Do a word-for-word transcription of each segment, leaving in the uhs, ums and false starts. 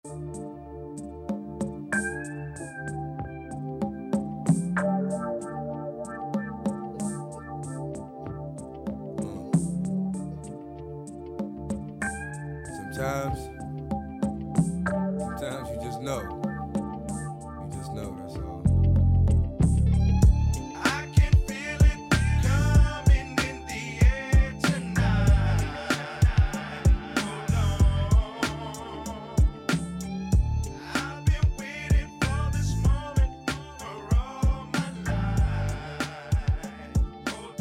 Sometimes, sometimes you just know. You just know, that's all. I can feel it coming in the air tonight. Hold on. I've been waiting for this moment for all my life. Hold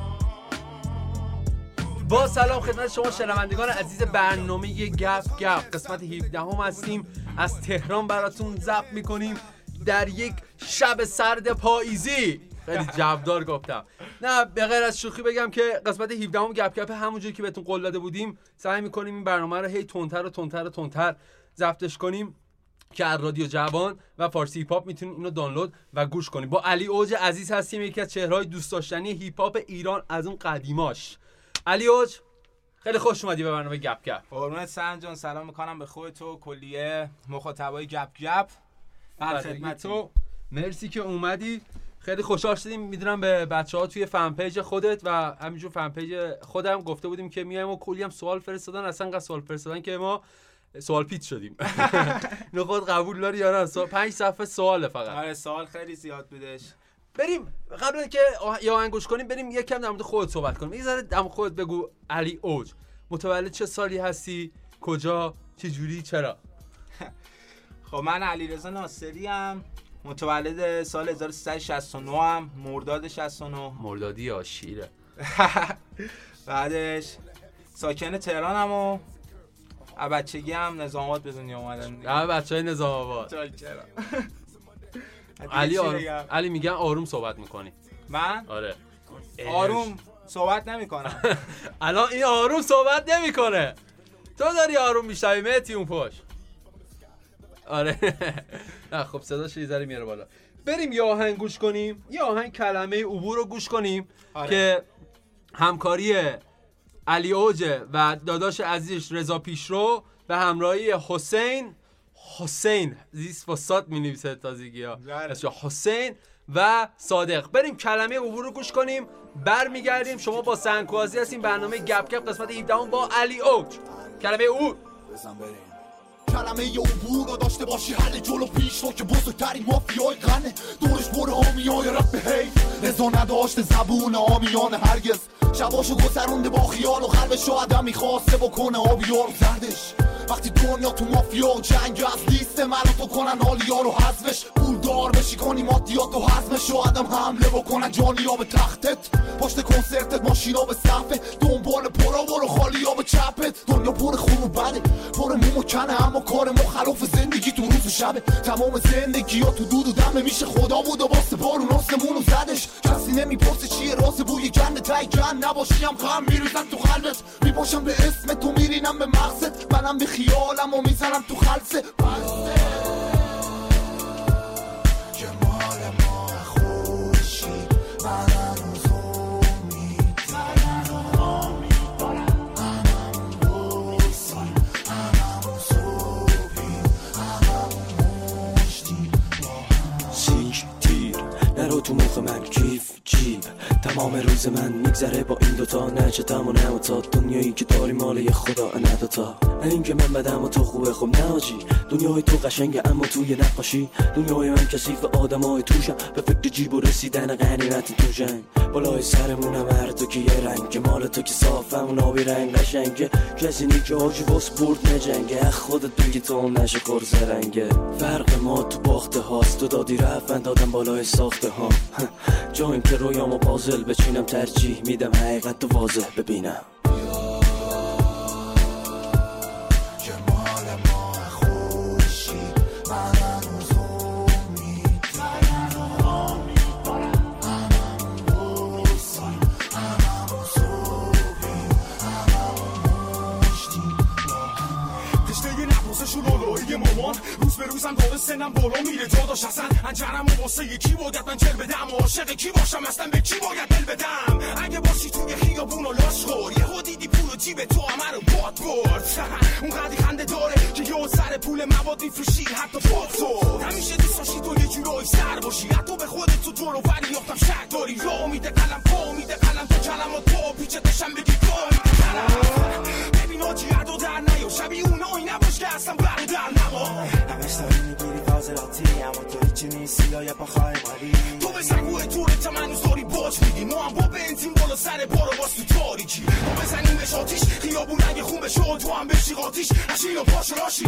on. با سلام خدمت شما شنوندگان عزیز برنامه گپ گپ قسمت هفده هم هستیم. از تهران براتون ضبط میکنیم در یک شب سرد پاییزی. خیلی جوابدار گفتم. نه به غیر از شوخی بگم که قسمت هفده هم گپ گپ همونجوری که بهتون قول داده بودیم سعی میکنیم این برنامه رو هی تندتر و تندتر و تندتر ضبطش کنیم که از رادیو جوان و فارسی هیپ هاپ میتونید اینو دانلود و گوش کنید. با علی اوج عزیز هستیم، یکی از چهره‌های دوست داشتنی هیپ هاپ ایران از اون قدیماش. علی اوج خیلی خوش اومدی به برنامه گپ گپ. قربونت سن جان، سلام میکنم به خودت و کلیه مخاطبای گپ گپ. در خدمت تو. مرسی که اومدی. خیلی خوشحال شدیم. میدونم به بچه‌ها توی فن پیج خودت و همینجور فن پیج خودم گفته بودیم که میایم و کلی هم سوال فرستادن، اصلا انقدر سوال فرستادن که ما سوال پیچ شدیم. اینو خود قبول داری یا نه؟ پنج صفحه سواله فقط. آره سوال خیلی زیاد بودش. بریم قبل اینکه یا آهنگوش کنیم بریم یکم در مورد خودت صحبت کنیم. یه ذره در مورد خودت بگو. علی اوج متولد چه سالی هستی؟ کجا؟ چه جوری؟ چرا؟ خب من علیرضا ناصری ام، متولد سال هزار و سیصد و شصت و نه ام، مرداد شصت و نه. مردادی یا شیره. بعدش ساکن تهرانم و بچگی هم نظام آباد به دنیا اومدم. آ بچهای نظام آباد. چرا؟ علی آروم. علی میگن آروم صحبت میکنی. من؟ آره. آروم صحبت نمیکنم. الان این آروم صحبت نمیکنه. تو داری آروم میشوی مهدی اون پشت. آره. نه خب صداش یه ذره میاره بالا. بریم یه آهنگ گوش کنیم. یه آهنگ کلمه عبور رو گوش کنیم. آره. که همکاری علی اوج و داداش عزیزش رضا پیشرو به همراهی حسین حسین زیست فساد می نویسه تازگی ها حسین و صادق. بریم کلمه عبور رو گوش کنیم بر میگردیم. شما با سنگوازی هستیم برنامه گپ گپ قسمت هفده با علی اوج. کلمه عبور. کلمه عبور رو داشته باشی حل جلو پیش رو که بزرگترین مافیای غنه دورش بر آمیای رب به حیف رضا نداشته زبون آمیان هرگز شباشو گذرونده با خیال و قلبشو آدم میخواسته بکنه آبیار زردش وقتی دنیا تو مافیا و جنگ از لیست منو تو کنن حالیا رو حذفش پولدار بشی کنی مادیات و حزمش و آدم حمله بکنن جانیا به تختت پشت کنسرتت ماشینا به صفه دنبال پرا برو خالیا به چپت دنیا پر خون و بده پر موم و کنه اما کار مخالف زندگی تو روز و شبه تمام زندگی ها تو دود و دمه میشه خدا بود و واسه بارون آسمون و زدش کسی نمیپرسه چیه راز بوی گنده تای گن نباشیم غم میریزن تو قلبت میباشم به اسم تو میرینم به مقصد منم به خیالم و میزنم تو خلصه جمال ما خوشی منم روزومی منم امیدوارم منم بوسی منم صبحی منم مشتی سیک تیر نرو تو مخ من کیف جیب تمام روز من میگذره با این دوتا نه چه تم و نه و تا دنیایی که داری مال یه خدا نه دوتا نه این که من بدم و تو خوبه خب نه آجی دنیای تو قشنگه اما توی نقاشی دنیای من کثیف آدمای توشم به فکر جیب و رسیدن غنیمت تو جنگ بالای سرمونم هر تو که یه رنگ مال تو که صافم و نابی رنگ قشنگه کسی نی که آجی واس برد نجنگه خودت بگی تو نشه کرز رنگه فرق ما تو باخته هاست تو دادی رفت دادم بالای ساخته ها جا این که رویامو پازل بچینم ترجیح میدم حقیقت تو واضح ببینم جمال ما خوشی منم روزومی منم امیدوارم منم بوسی منم صبحی منم مشتی تشنه نفسشون اولویه دیگه مامان روز به روزم داره سنم بالا میره داداش اصلا انجرم و واسه یکی باید من جل بدم عاشق کی باشم اصلا به کی باید دل بدم اگه باشی توی خیابون و لاش خور یهو دیدی پول و جیب تو همه رو باد برد اونقدی خنده داره که یه سر پول مواد میفروشی حتی فاکتور همیشه دوست داشتی تو یه جورایی سر باشی حتی به خودت تو دور و بری یافتم شک داری را میده قلم پا میده قلم تو کلمات پا پیچه دشم بگی کاری ببین آجی عدو در نیا شبیه اونایی نباش که اصلا برو در نما همش داری میگیری فاضلاتی اما تو هیچی نیستی یا یه پاخای مالی تو بزن گوه تورت من روز داری باج میدی ما هم با بنزین بالا سر بارو باز تو تاریکی ما بزنیم بهش آتیش خیابون اگه خون بشه تو هم بشی قاتیش اشین و پاش راشی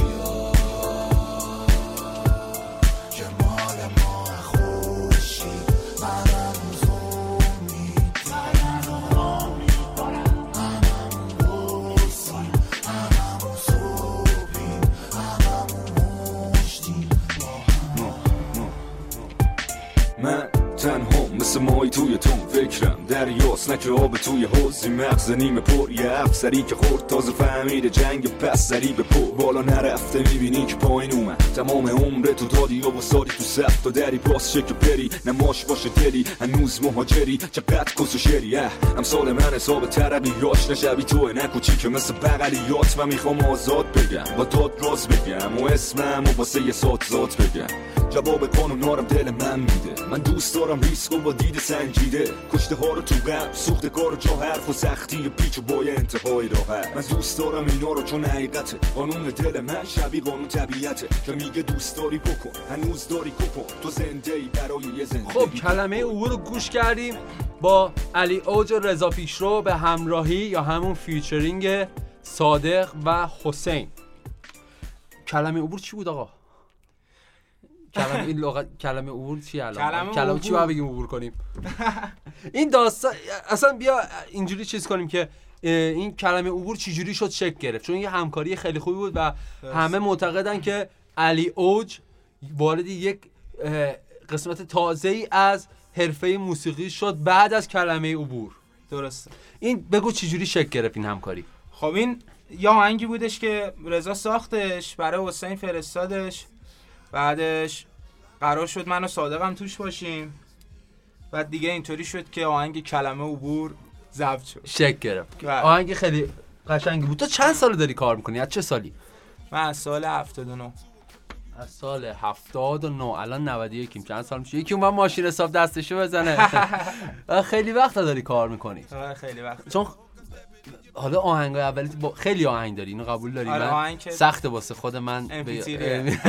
جمال ما خوشی منم زومی منم آمی منم بوسی منم صوبی منم مشتی من تنها مثل مای توی تون فکرم دریاست نه که آب توی حوضی مغز نیمه پر یه افسری که خورد تازه فهمیده جنگ پس سری به پر بالا نرفته میبینی که پایین اومد تمام عمر تو دادی و ساری تو صف تا دری باز شه که بری نماش باشه دلی هنوز مهاجری چقدر کس و شری امثال من حساب ترقیاش نشبی توه نکوچی که مثل بغلیات من میخوام آزاد بگم با داد راز بگم و اسمم و واسه یه سات ذات بگم جواب قانونارم دل من میده من دوست دارم ریسک و با دید سنجیده کشته ها رو تو قلب سوخته کار جا حرف و سختی پیچ و بای انتهای راحت من دوست دارم اینا رو چون حقیقته قانون دل من شبیه قانون طبیعته که میگه دوست داری بکن هنوز داری کپن تو زنده ای برای یه زندگی خب کلمه عبور رو گوش کردیم با علی اوج و رضا پیشرو به همراهی یا همون فیچرینگ صادق و حسین. کلمه عبور چی بود آقا؟ کلمه این لغت کلمه عبور چی الان؟ کلمه کلمه چی باید بگیم عبور کنیم؟ این داستان اصلا بیا اینجوری چیز کنیم که این کلمه عبور چی جوری شد شکل گرفت، چون یه همکاری خیلی خوبی بود و همه معتقدن که علی اوج وارد یک قسمت تازه‌ای از حرفه موسیقی شد بعد از کلمه عبور. درسته. این بگو چی جوری شکل گرفت این همکاری؟ خب این یا آهنگی بودش که رضا ساختش برای حسین فرستادش، بعدش قرار شد من و صادقم توش باشیم، بعد دیگه اینطوری شد که آهنگ کلمه عبور ضبط شد شکل گرفت. آهنگ خیلی قشنگی بود. تو چند سال داری کار میکنی؟ از چه سالی؟ من از سال هفتاد و نه. از سال هفتاد و نه. الان نود و یک. چند سال میشه؟ یکی اون ماشین حساب دستشو بزنه. خیلی وقت داری کار میکنی. آره خیلی وقت. چون حالا آهنگای اولی با خیلی آهنگ داری، اینو قبول داری؟ آره من سخته واسه خود من ب...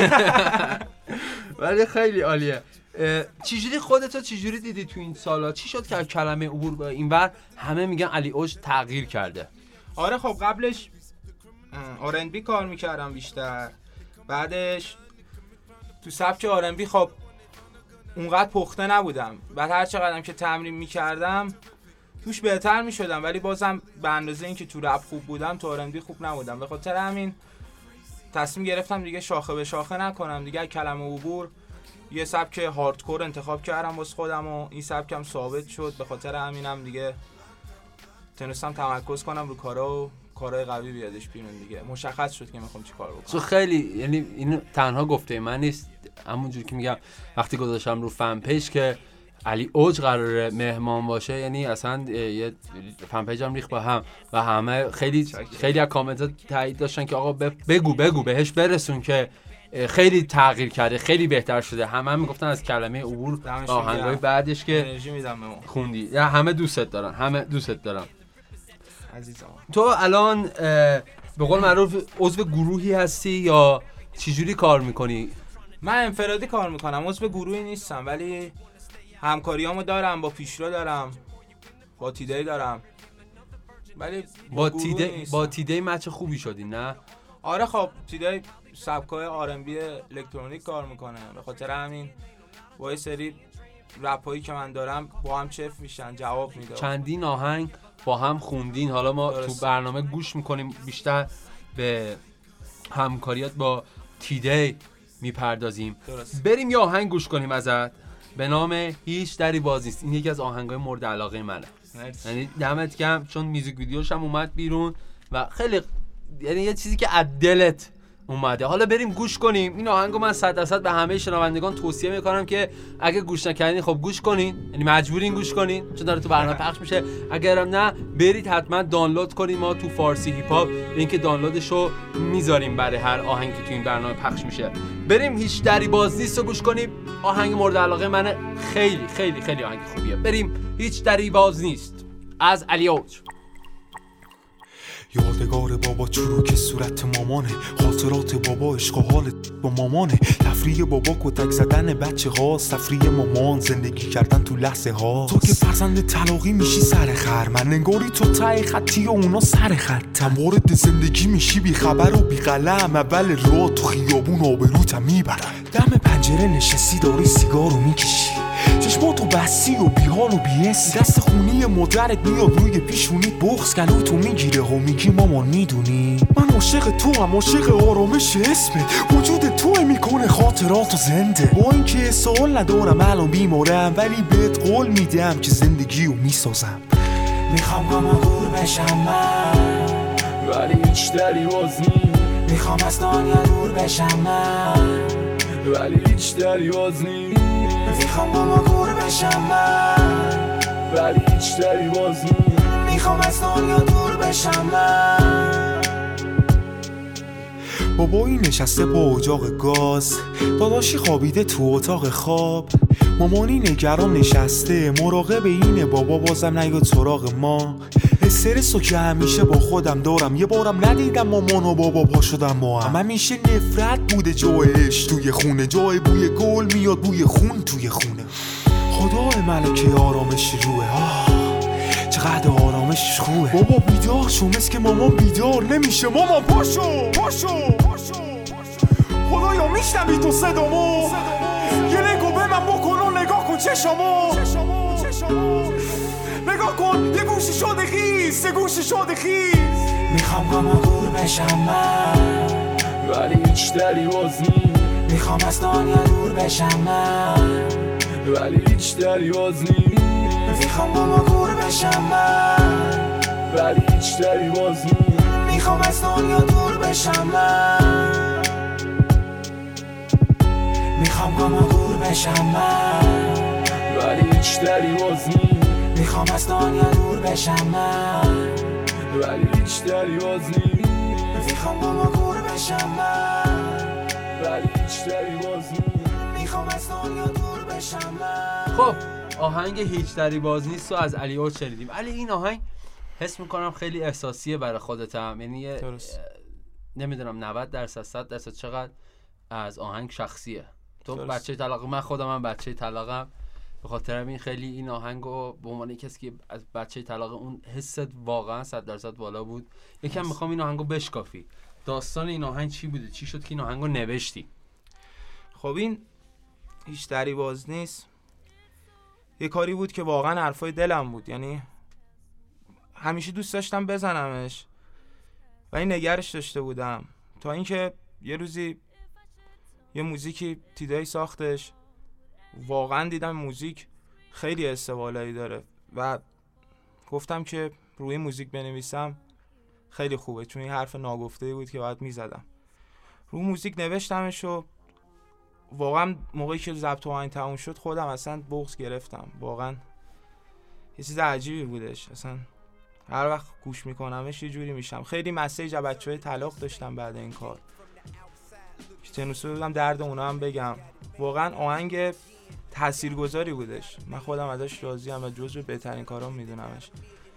ولی خیلی عالیه. چجوری خودتو چجوری دیدی تو این سالا؟ چی شد که کلمه عبور به اینور همه میگن علی اوج تغییر کرده؟ آره خب قبلش آر ان بی کار میکردم بیشتر، بعدش تو سبک آر ان بی خب اونقدر پخته نبودم، بعد هر چقدرم که تمرین میکردم توش بهتر میشدم، ولی بازم به اندازه این که تو رپ خوب بودم تو آر ان بی خوب نبودم. به خاطر همین تصمیم گرفتم دیگه شاخه به شاخه نکنم دیگه. کلمه عبور یه سبک هاردکور انتخاب کردم واسه خودم و این سبکم ثابت شد، به خاطر همینم دیگه تونستم تمرکز کنم رو کارا و کارهای قوی بیادش بیرون دیگه. مشخص شد که میخوام چی کار بکنم. تو خیلی یعنی اینو تنها گفته من نیست، همونجوری که میگم وقتی گذاشتم رو فن پیج که علی اوج قراره مهمان باشه، یعنی اصلا یه فن پیجم ریخت با هم و همه خیلی خیلی از کامنت‌ها تایید داشتن که آقا بگو بگو بهش برسون که خیلی تغییر کرده، خیلی بهتر شده. همه هم میگفتن از کلمه عبور آهنگای بعدش که انرژی میدم بهمون خوندی. یا همه دوستت دارن، همه دوستت دارن عزیزم. تو الان به قول معروف عضو گروهی هستی یا چجوری کار میکنی؟ من انفرادی کار میکنم، عضو گروهی نیستم، ولی همکاریامو دارم، با پیشرو دارم، با تیدی دارم، ولی با تیدی با تیدی مچ خوبی شدی نه؟ آره خب تیدی سبکای آر ان بی الکترونیک کار میکنه، به خاطر همین با یه سری رپایی که من دارم با هم چف میشن، جواب میده. چندین آهنگ با هم خوندین، حالا ما درست. تو برنامه گوش میکنیم، بیشتر به همکاریات با تیدی میپردازیم. درست. بریم یه آهنگ گوش کنیم ازت به نام هیچ دری باز نیست. این یکی از آهنگای مورد علاقه منه، یعنی دمت گرم چون میوزیک ویدیوش هم اومد بیرون و خیلی یعنی یه چیزی که از دلت اومده. حالا بریم گوش کنیم این آهنگو. من صد درصد به همه شنوندگان توصیه میکنم که اگه گوش نکردین خب گوش کنین، یعنی مجبورین گوش کنین چون داره تو برنامه پخش میشه. اگرم نه برید حتما دانلود کنین. ما تو فارسی هیپ هاپ لینک دانلودشو میذاریم برای هر آهنگی که تو این برنامه پخش میشه. بریم هیچ دری باز نیست رو گوش کنیم. آهنگ مورد علاقه منه، خیلی خیلی خیلی آهنگ خوبیه. بریم هیچ دری باز نیست از علی اوج. یادگار بابا چروک صورت مامانه، خاطرات بابا عشق و حال با مامانه، تفریح بابا کتک زدن بچه ها، تفریح مامان زندگی کردن تو لحظه ها. تو که فرزند طلاقی میشی سر خر، من انگاری تو ته خطی و اونا سر خطم. وارد زندگی میشی بی خبر و بی قلم، اول راه تو خیابون آبروتم میبرم. دم پنجره نشستی داری سیگارو میکشی، چشماتو بسی و بیحال و بی‌حسی، دست خونی مادرت میاد روی پیشونیت، بغض گلوتو میگیره و میگی مامان میدونی من عاشق تو هم، عاشق آرامش اسمت، وجود تو میکنه خاطراتو زنده. با اینکه سوال ندارم الان بیمارم، ولی بهت قول میدم که زندگیو میسازم. میخوام گم و دور بشم من، ولی هیچ دری باز نیست. میخوام از دنیا دور بشم من، ولی هیچ دری باز نیست. میخوام گم و دور بشم من، ولی هیچ دری باز نیست. میخوام از دنیا دور بشم من. بابایی نشسته با اجاق گاز، داداشی خوابیده تو اتاق خواب، مامانی نگران نشسته مراقب اینه بابا بازم نیاد سراغ ما. استرسو که همیشه با خودم دارم، یه بارم ندیدم مامان و بابا پا شدم ما هم. همیشه نفرت بوده جایش توی خونه، جای بوی گل میاد بوی خون توی خونه. خدای ملکه آرامش روه، آه چقدر آرامش خوبه. بابا بیدار شو، مثل که مامان بیدار نمیشه. مامان پاشو پاشو پاشو، خدایا میشنوی تو صدامو؟ یه نگاه به من بکن و نگاه کن چشامو، نگاه کن یه گوشی شده خیز، یه گوشی شده خیز. میخوام گم و دور بشم من، ولی هیچ دری باز نیست. میخوام از دنیا دور بشم من، ولی هیچ دری باز نیست. میخوام گم و دور بشم من، ولی هیچ دری باز نیست. میخوام از دنیا دور بشم من. میخوام گم و دور بشم من، ولی هیچ دری باز نیست. میخوام از دنیا دور بشم من، ولی هیچ دری باز نیست. میخوام گم و دور بشم من، ولی هیچ دری باز نیست. میخوام از دنیا دور بشم من. خب آهنگ هیچ دری باز نیست رو از علی اوج شنیدیم. علی این آهنگ حس میکنم خیلی احساسیه برای خودتم، یعنی نمیدونم نود درصد صد درصد چقدر از آهنگ شخصیه. تو درست. بچه طلاق، من خودم هم بچه طلاقم، به خاطر همین خیلی این آهنگو به عنوان کسی که از بچه طلاق اون حست واقعا صد درصد بالا بود. یکم میخوام این آهنگو بشکافی. داستان این آهنگ چی بوده؟ چی شد که این آهنگو نوشتی؟ خب این هیچ دری باز نیست یه کاری بود که واقعا حرفای دلم بود، یعنی همیشه دوست داشتم بزنمش و این نگرش داشته بودم تا اینکه یه روزی یه موزیکی تیدایی ساختش، واقعا دیدم موزیک خیلی استقبالایی داره و گفتم که روی موزیک بنویسم خیلی خوبه، چون این حرف ناگفته بود که باید میزدم. روی موزیک نوشتمش و واقعا موقعی که ضبط آهنگ تموم شد خودم اصلا بغض گرفتم، واقعا یه چیز عجیبی بودش. اصلا هر وقت گوش میکنمش یه جوری میشم. خیلی مسیج از بچهای طلاق داشتم بعد این کار که تنوسو بودم درد اونا هم بگم. واقعا آهنگ تاثیرگذاری بودش، من خودم ازش راضیم و جزو بهترین کارام میدونمش.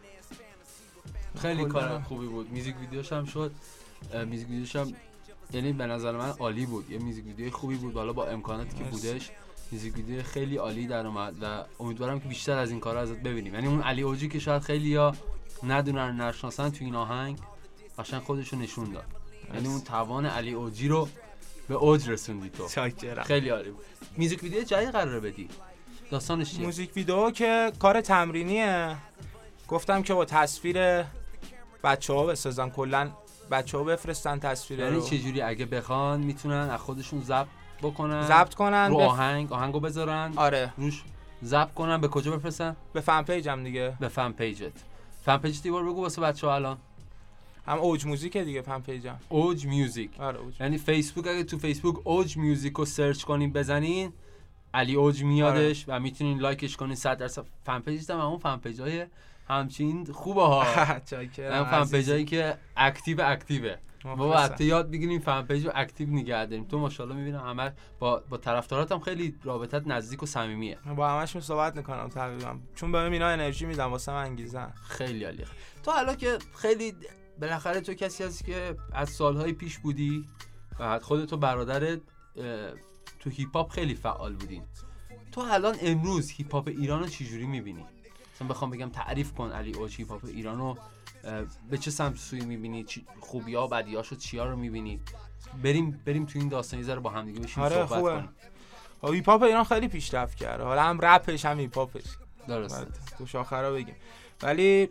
خیلی کار خوبی بود. میوزیک ویدیوش هم شد، میوزیک ویدیوش هم یعنی به نظر من عالی بود. یه میوزیک ویدیو خوبی بود، حالا با امکاناتی که بودش میوزیک ویدیو خیلی عالی در اومد و امیدوارم که بیشتر از این کارا ازت ببینیم. یعنی اون علی اوجی که شاید خیلیا ندونن نشناسن تو این آهنگ قشنگ خودشو نشون داد. یعنی اون توان علی اوجی رو به اوج رسوندی تو. چاکرم. خیلی عالی بود. میوزیک ویدیو جدید قراره بدی. داستانش چیه؟ موزیک ویدیو که کار تمرینیه، گفتم که با تصویر بچه‌ها بسازن، کلا بچه‌ها بفرستن تصویر یعنی رو. چه جوری اگه بخوان میتونن از خودشون ضبط بکنن، ضبط کنن رو بف... آهنگ آهنگو بذارن، آره روش ضبط کنن، به کجا بفرستن؟ به فن پیجم دیگه. به فن پیجت. فن پیجت دیوار بگو واسه بچه‌ها الان. هم اوج موزیک دیگه فن پیجم. اوج میوزیک. آره اوج. یعنی فیسبوک اگه تو فیسبوک اوج میوزیک رو سرچ کنین بزنین علی اوج میادش و میتونین لایکش کنین. صد درصد فن پیجش هم اون فن پیجای همچین خوبه ها. چاکرم. هم فن پیجایی که اکتیو اکتیوه. بابا مخلصم. حتی یاد بگیریم فن پیج رو اکتیو نگه داریم. تو ماشاءالله میبینم همه با با طرفدارات هم خیلی رابطت نزدیک و صمیمیه. من با همشون صحبت میکنم تقریبا، چون بهم اینا انرژی میدن واسه من انگیزه. خیلی عالیه. تو حالا که خیلی بالاخره تو کسی هستی که از سالهای پیش بودی و خودت و برادرت تو هیپ هاپ خیلی فعال بودین، تو الان امروز هیپ هاپ ایران رو چجوری میبینی؟ مثلا بخوام بگم تعریف کن علی اوج هیپ هاپ ایران رو به چه سمت سوی میبینی؟ خوبی‌ها و بدی‌هاشو چیا رو میبینی؟ بریم بریم تو این داستان یه ذره با هم دیگه بشیم آره صحبت خوبه. کنیم. هیپ هاپ ایران خیلی پیشرفت کرده، حالا هم رپش هم هیپ هاپش. درسته. تو شاخرا بگیم. ولی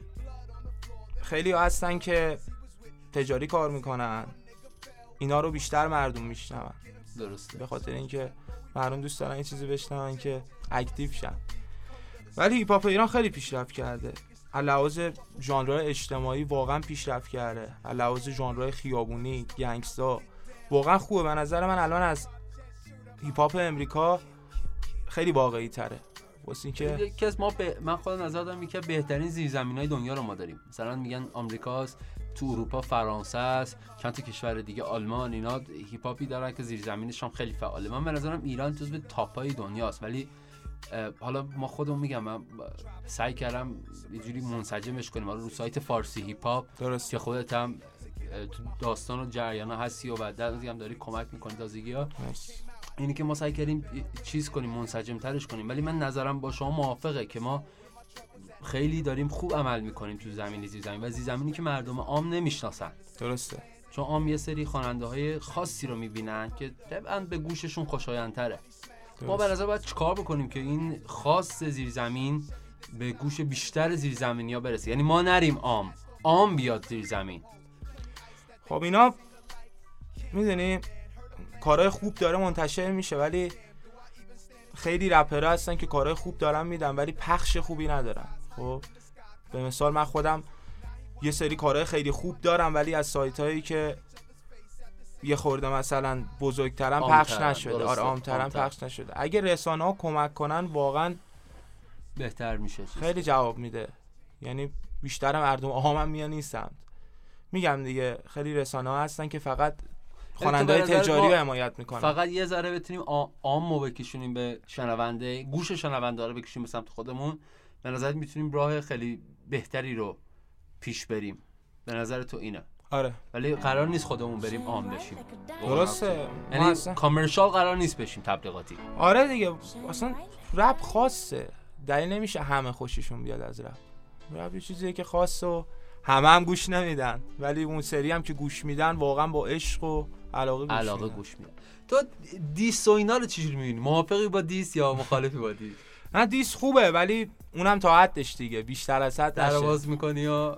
خیلی هستن که تجاری کار میکنن، اینا رو بیشتر مردم میشنون. درسته. به خاطر اینکه مردم دوست دارن این چیزی بشنون که اکتیو شن. ولی هیپ هاپ ایران خیلی پیشرفت کرده. علاوه ژانرهای اجتماعی واقعا پیشرفت کرده. علاوه ژانرهای خیابونی، گنگستا واقعا خوبه. به نظر من الان از هیپ هاپ امریکا خیلی واقعی تره. واسه اینکه یکی از ما به من خودم نظر دارم که بهترین زیرزمینای دنیا رو ما داریم. مثلا میگن آمریکاست، تو اروپا فرانسه است، چند تا کشور دیگه آلمان، اینا هیپ هاپی دارن که زیرزمینش هم خیلی فعاله. من به نظرم ایران جزو تاپای دنیاست. ولی حالا ما خودمون میگم من سعی کردم یه جوری منسجمش کنیم حالا رو سایت فارسی هیپ هاپ درست که خودت هم تو داستان و جریانا هستی و بعد هم داری کمک میکنی تازگی‌ها. اینی که ما سعی کردیم چیز کنیم منسجم ترش کنیم. ولی من نظرم با شما موافقه که ما خیلی داریم خوب عمل میکنیم تو زمین زیر زمین و زیر زمینی که مردم عام نمیشناسن. درسته. چون عام یه سری خواننده های خاصی رو میبینن که طبعا به گوششون خوشایندتره. ما به نظر باید چیکار بکنیم که این خاص زیر زمین به گوش بیشتر زیر زمینی‌ها برسه. یعنی ما نریم عام، عام بیاد زیر زمین. خب اینا میدونی کارهای خوب داره منتشر میشه، ولی خیلی رپرها هستن که کارهای خوب دارن میدن ولی پخش خوبی ندارن. خب به مثال من خودم یه سری کارهای خیلی خوب دارم ولی از سایتایی که یه خورده مثلا بزرگترن پخش نشده. آره عام‌ترن پخش نشده. اگه رسانه‌ها کمک کنن واقعا بهتر میشه. خیلی جواب میده. یعنی بیشتر مردم عام هم میان این سمت. میگم دیگه خیلی رسانه‌ها هستن که فقط خواننده‌های تجاری رو حمایت میکنن. فقط یه ذره بتونیم عامو بکشونیم به شنونده، گوش شنونده رو بکشیم به سمت خودمون. به نظرت میتونیم راه خیلی بهتری رو پیش بریم. به نظر تو اینه؟ آره. ولی قرار نیست خودمون بریم عام بشیم. درسته. یعنی کامرشال قرار نیست بشیم، تبلیغاتی. آره دیگه. اصلا رپ خاصه. دلیل نمیشه همه خوششون بیاد از رپ. رپ یه چیزیه که خاصه و همه هم گوش نمیدن، ولی اون سری هم که گوش میدن واقعا با عشق و علاقه گوش علاقه میدن. گوش میدن. تو دیس و اینا رو چجوری میبینی؟ موافقی با دیس یا مخالفی با دیس؟ نه دیس خوبه ولی اونم تا حدش دیگه، بیشتر از حد نشه. درواز میکنی یا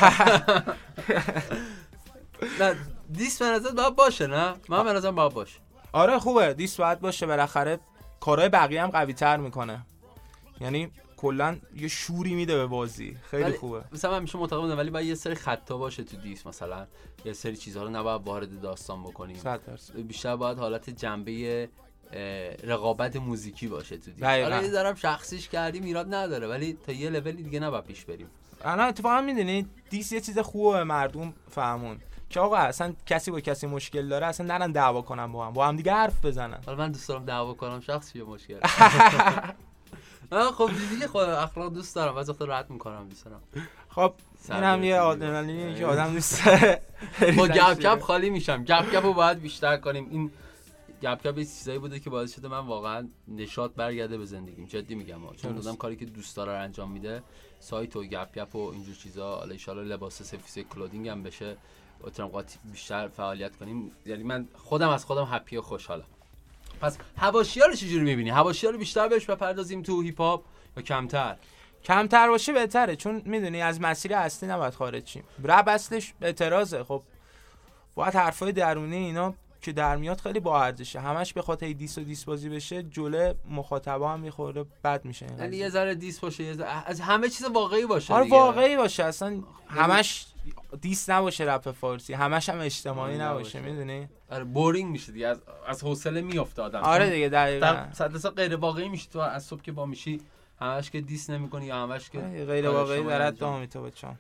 نه دیس به نظر باید باشه؟ نه من به نظرم باید باشه. آره خوبه دیس باید باشه، بالاخره کارهای بقیه هم قوی تر میکنه. یعنی کلا یه شوری میده به بازی. خیلی خوبه. مثلا من میشه معتقد بودم ولی باید یه سری خطا باشه تو دیس. مثلا یه سری چیزها رو نباید وارد داستان بکنیم. صد درصد. بیشتر باید حالت جنبه رقابت موزیکی باشه تو دیس. دقیقاً. حالا یه ذره شخصیش کردیم ایراد نداره ولی تا یه لولی دیگه نباید پیش بریم. انا اتفاقا میدونی دیس یه چیز خوبه مردم فهمون که آقا اصلا کسی با کسی مشکل داره اصلا نرن دعوا کنن با هم با هم دیگه حرف بزنن. حالا من دوست دارم دعوا کنم شخصی مشکل. آه خب دیگه خود اخلاق دوست دارم، بعضی وقتا راحت میکنم دوست دارم. خب این هم یه آدرنالینیه که آدم دوست داره. با گپ گپ خالی میشم. گپ گپ رو باید بیشتر کنیم. این گپ گپ چیزایی بوده که باعث شده من واقعا نشاط برگرده به زندگیم. جدی میگم چون آدم کاری که دوست داره رو انجام میده. سایت و گپ گپ و اینجور چیزا، حالا ان شاءالله لباس سفیس کلودینگ هم بشه، بتونم قاطی بیشتر فعالیت کنیم. یعنی من خودم از خودم هپی و خوشحالم. پس حواشی‌ها رو چجوری می‌بینی؟ حواشی‌ها رو بیشتر بهش بپردازیم تو هیپ هاپ یا کمتر؟ کمتر باشه بهتره، چون میدونی از مسیر اصلی نباید خارج شیم. رپ اصلش اعتراضه. خب باید حرفای درونی اینا که در میاد خیلی با ارزشه. همش به خاطر دیس و دیس بازی بشه جلوی مخاطبا هم میخوره بد میشه. یعنی یه ذره دیس باشه، یه ذره از همه چیز واقعی باشه. آره دیگه واقعی باشه. اصلا همش دیس نباشه رپ فارسی، همش هم اجتماعی آره، نباشه، نباشه. میدونی؟ آره بورینگ میشه دیگه، از از حوصله میافته آدم. آره دیگه دقیقاً. در صد درصد غیر واقعی میشه. تو از صبح که با میشی همش که دیس نمیکنی یا همش که غیر واقعی در حد امیتاب بچان.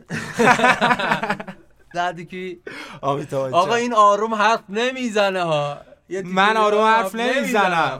دردی که امیتاب بچان. آقا این آروم حرف نمیزنه ها. من آروم حرف نمیزنم.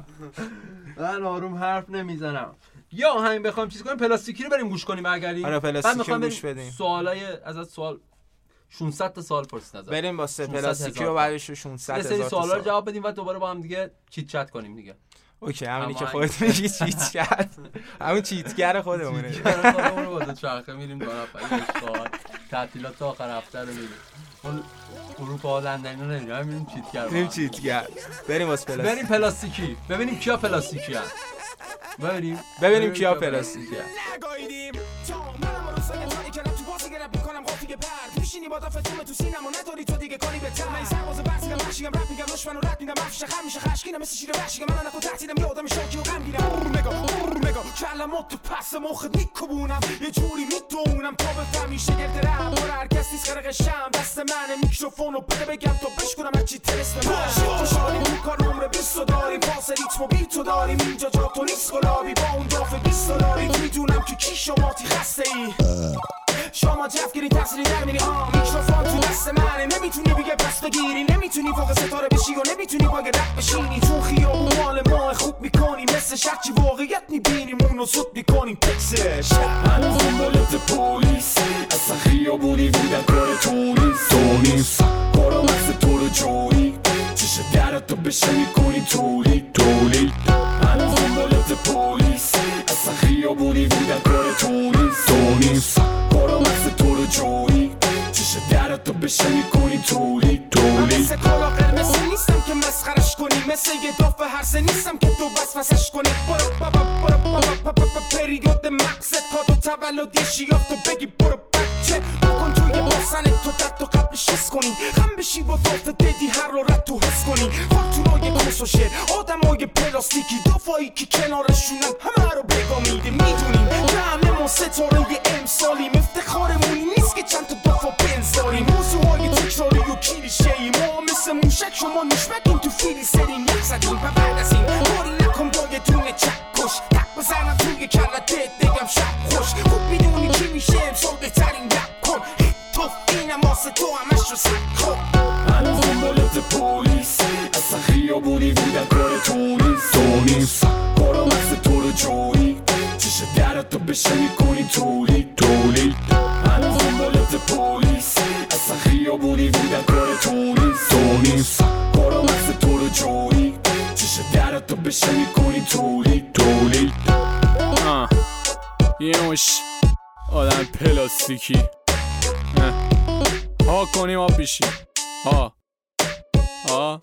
من آروم حرف نمیزنم. یا همین بخوام چیز کنیم پلاستیکی رو بریم گوش کنیم اگری. آره پلاستیکی رو گوش بدیم. سوالای ازت سوال ششصد تا سوال پرسید ازت. بریم با سه پلاستیکی رو بعدش رو ششصد هزار سری تا سوالا رو جواب بدیم و دوباره با هم دیگه چیت چت کنیم دیگه. اوکی همونی که اما خودت میگی چیت کرد. همون چیتگر خودمونه. خودمون رو با چرخه میریم دو نفر اشغال تعطیلات تا آخر هفته رو میریم. اون اروپا لندن رو نمیریم، میریم چیتگر. بریم چیتگر. بریم واسه پلاستیک. بریم پلاستیکی. ببینیم کیا پلاستیکی هست. ببینیم ببینیم کیا پلاستیکی هست. نگاهیدیم تا منم رو سنگ تانی که تو بازی گرم میکنم قافی که پرد میشینی با دافتوم تو سینم و نداری تو دیگه کاری به تر من سرباز برسیدم بخشیگم رپ میگم دشمن و رد میدم افش خم میشه خشکینم مثل شیر وحشیگم من نکو تحتیدم یه آدم شاکی و غمگینم نگاه نگاه کلمات تو پس مخت میکوبونم یه جوری میدونم تا بفهمی شگرد رپ برای هر کس نیست غرق شم دست من میکروفونو بده بگم تا بشکنم هرچی ترس من تو شاری میکار نمره بیست داری پاس ریتمو بی تو داریم اینجا جا تو نیست گلابی با اون دافه بیست داری میدونم که کی شماتی خسته ای شما جفگیری تحصیلی در میری آه میکروفون تو دست منه نمیتونی بگه پس بگیری نمیتونی فوق ستاره بشی و نمیتونی باگ رپ بشینی چون خیابون مال ما خوب میکنی مثل شرچی واقعیت میبینیم اونو زود میکنیم پکسش هنوز دنبالت پولیس اصلا خیابونی بودن کار تو نیست تو نیست کارا مغز تو رو جوری چشه درتو بشه میکنی تولید تولید هنوز دنبالت پولیس اصلا خیابونی بودن کار تو نیست تو نیست کارا مغز تو رو جوری چشه درتو بشه میکنی تولید تولید مثل کالا قرمز نیستم که مسخرش کنی مثل یه داف هرسه نیستم که تو بس وسش کنی برو بابا برو بابا بابا پریود مغزت کادو تولد یه شیاف تو بگی برو بچه بکن توی باسن تو دد تو قبل شیست کنی خم بشی با داف دیدی هر رو رد تو حس کنی خارتونای کس و شیر آدمای پلاستیکی دافایی که کنارشونن همه رو بگا میده میدونیم که همه ما ستاره یه امسالیم افتخارمونی نیست که چند تا دافا بنزاریم موضوعهای تکراری و کلیشه ای ما مثل موشک شما نشمکیم تو فیلی سریم یک زدیم و بعد از این باری نکن با یه دونه چکش تک بزنم توی کلت بگم شب خوش خوب میدونی کی میشه امسال بهترین رپ کن تو اینم واسه تو همش رو سک کن هنوز دنبالت پولیس اصلا خیابونی بودن کار تو نیست تو نیست کارا مغز تو رو جوری چشه درتو بشه میکنی تولید تولید هنوز دنبالت پولیس اصلا خیابونی بودن کار تو نیست تو نیست کارا مغز تو رو جوری چشه درتو بشه میکنی تولید تولید آه یه مش آدم پلاستیکی ها کنیم ها بیشیم ها ها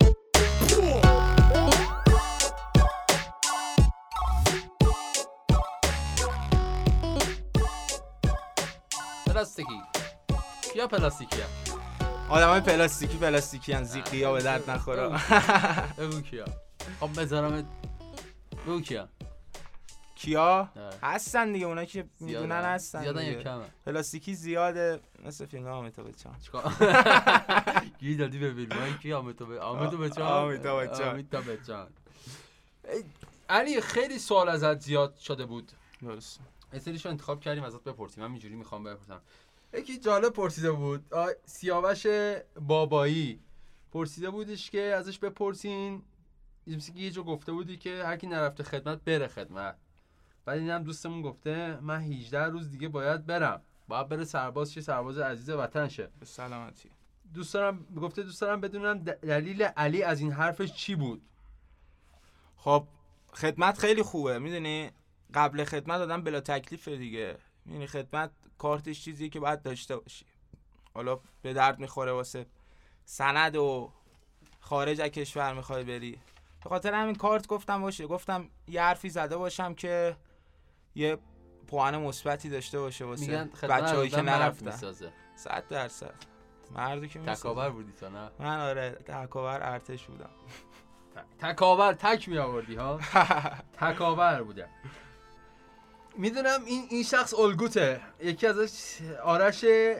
پلاستیکی کیا پلاستیکی هم؟ آدمای پلاستیکی پلاستیکی ان زیقی ها به درد نخوره. بگو کیا خب بذارم بگو کیا کیا آره. هستن دیگه اونا که میدونن هستن زیادن دیگه. یا کمه پلاستیکی زیاده مثل فیلم امیتاب بچان چیکار گیر دادی به فیلمای کی امیتاب امیتاب بچان امیتاب بچان. امیتاب بچان علی خیلی سوال ازت زیاد شده بود درست یه سریشو انتخاب کردیم ازت بپرسیم من اینجوری میخوام بپرسم یکی جالب پرسیده بود آ... سیاوش بابایی پرسیده بودش که ازش بپرسین یه جا گفته بودی که هر کی نرفته خدمت بره خدمت بعد اینم دوستمون گفته من هجده روز دیگه باید برم باید بره سرباز شه سرباز عزیز وطن شه به سلامتی دوست دارم گفته دوست دارم بدونم دلیل علی از این حرفش چی بود. خب خدمت خیلی خوبه میدونی قبل خدمت آدم بلا تکلیفه دیگه میدونی خدمت کارتش چیزیه که باید داشته باشی حالا به درد میخوره واسه سند و خارج از کشور میخوای بری به خاطر همین کارت گفتم باشه گفتم یه حرفی زده باشم که یه پوان مثبتی داشته باشه واسه بچه‌هایی که نرفتن. صد درصد مردی که میسازه. تکاور بودی تو نه؟ من آره تکاور ارتش بودم. تکاور تک می آوردی ها؟ تکاور بوده. میدونم این این شخص الگوته. یکی ازش آرش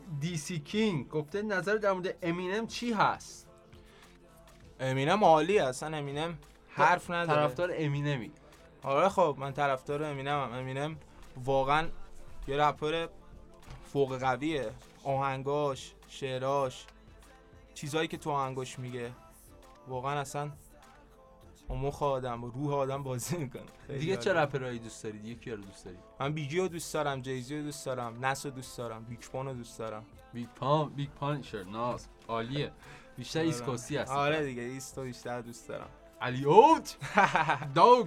دی سی کینگ گفته نظر در مورد امینم چی هست؟ امینم عالی اصلا، امینم حرف نداره. طرفدار امینمی؟ آره خب من طرفدار امینم. امینم واقعا یه رپر فوق قویه. آهنگاش، شعراش، چیزایی که تو آهنگاش میگه واقعا اصلا با مخ آدم، با روح آدم بازی میکنه. دیگه چه رپرایی دوست داری؟ دیگه کیا رو دوست داری؟ من بیگی رو دوست دارم، جیزی رو دوست دارم، نس رو دوست دارم، بیگ پان رو دوست دارم. بیگ پان، بیگ پانچر، ناز عالیه. بیشتر ایست کوستی هست. آره دیگه ایستو بیشتر دوست دارم. علی اوت دوگ.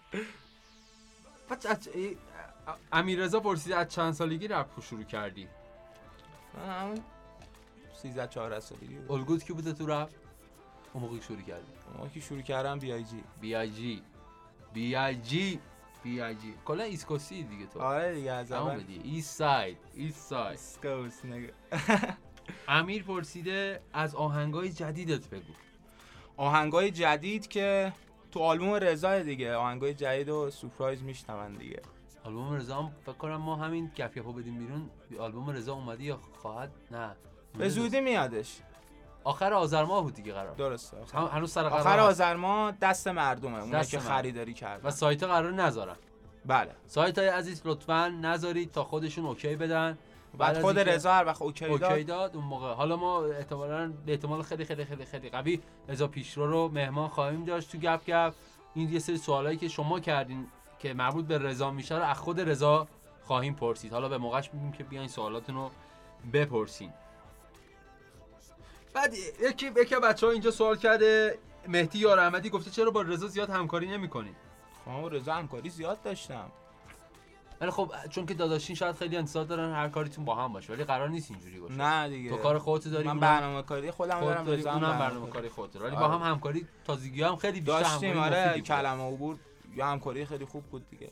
بچه امیررضا پرسید از چند سالگی رپ شروع کردی؟ من همون سیزده چهارده سالگی بود. الگوت کی بوده تو رپ؟ اون موقع شروع کردی؟ اون موقع که شروع کردم بی آی جی. بی آی جی بی آی جی بی آی جی کلا ایست کوستی دیگه تو. آره دیگه از اول اول ایست ساید ایست ساید اسکوس نگه. امیر پرسیده از آهنگای جدیدت بگو. آهنگای جدید که تو آلبوم رضا دیگه، آهنگای جدید و سورپرایز میشنون دیگه. آلبوم رضا هم فکر کنم ما همین گپ گپو بدیم بیرون. آلبوم رضا اومده یا خواهد؟ نه به زودی میادش. آخر آذر ماه بود دیگه قرار. درسته. هم هنوز سر قرار. آخر آذر ماه دست مردمه، اونایی دست که مردم. خریداری کردن. و سایت قرار نذارن. بله. سایت های عزیز لطفاً نذارید تا خودشون اوکی بدن. بعد از خود اینکه رضا هر وقت اوکی داد اوکی داد اون موقع حالا ما احتمالاً به احتمال خیلی خیلی خیلی خیلی قوی رضا پیشرو رو مهمان خواهیم داشت تو گپ گپ. این یه سری سوالایی که شما کردین که مربوط به رضا میشه رو از خود رضا خواهیم پرسید. حالا به موقعش میگیم که بیاین سوالاتون رو بپرسین. بعد یکی یکی بچه‌ها اینجا سوال کرده، مهدی یار احمدی گفته چرا با رضا زیاد همکاری نمی‌کنین؟ خب رضا همکاری زیاد داشتم. ولی خب چون که داداشین شاید خیلی انتظار دارن هر کاریتون با هم باشه، ولی قرار نیست اینجوری باشه. نه دیگه. تو کار خودت داری، من اونم- برنامه‌کاری خودم خودت دارم، داری، رضا هم اونم برنامه برنامه‌کاری خودت داره. ولی آره. با هم همکاری تازگی هم خیلی بیشتر داشتیم. همکاری آره مفیدی بوده. کلمه عبور یا همکاری خیلی خوب بود دیگه.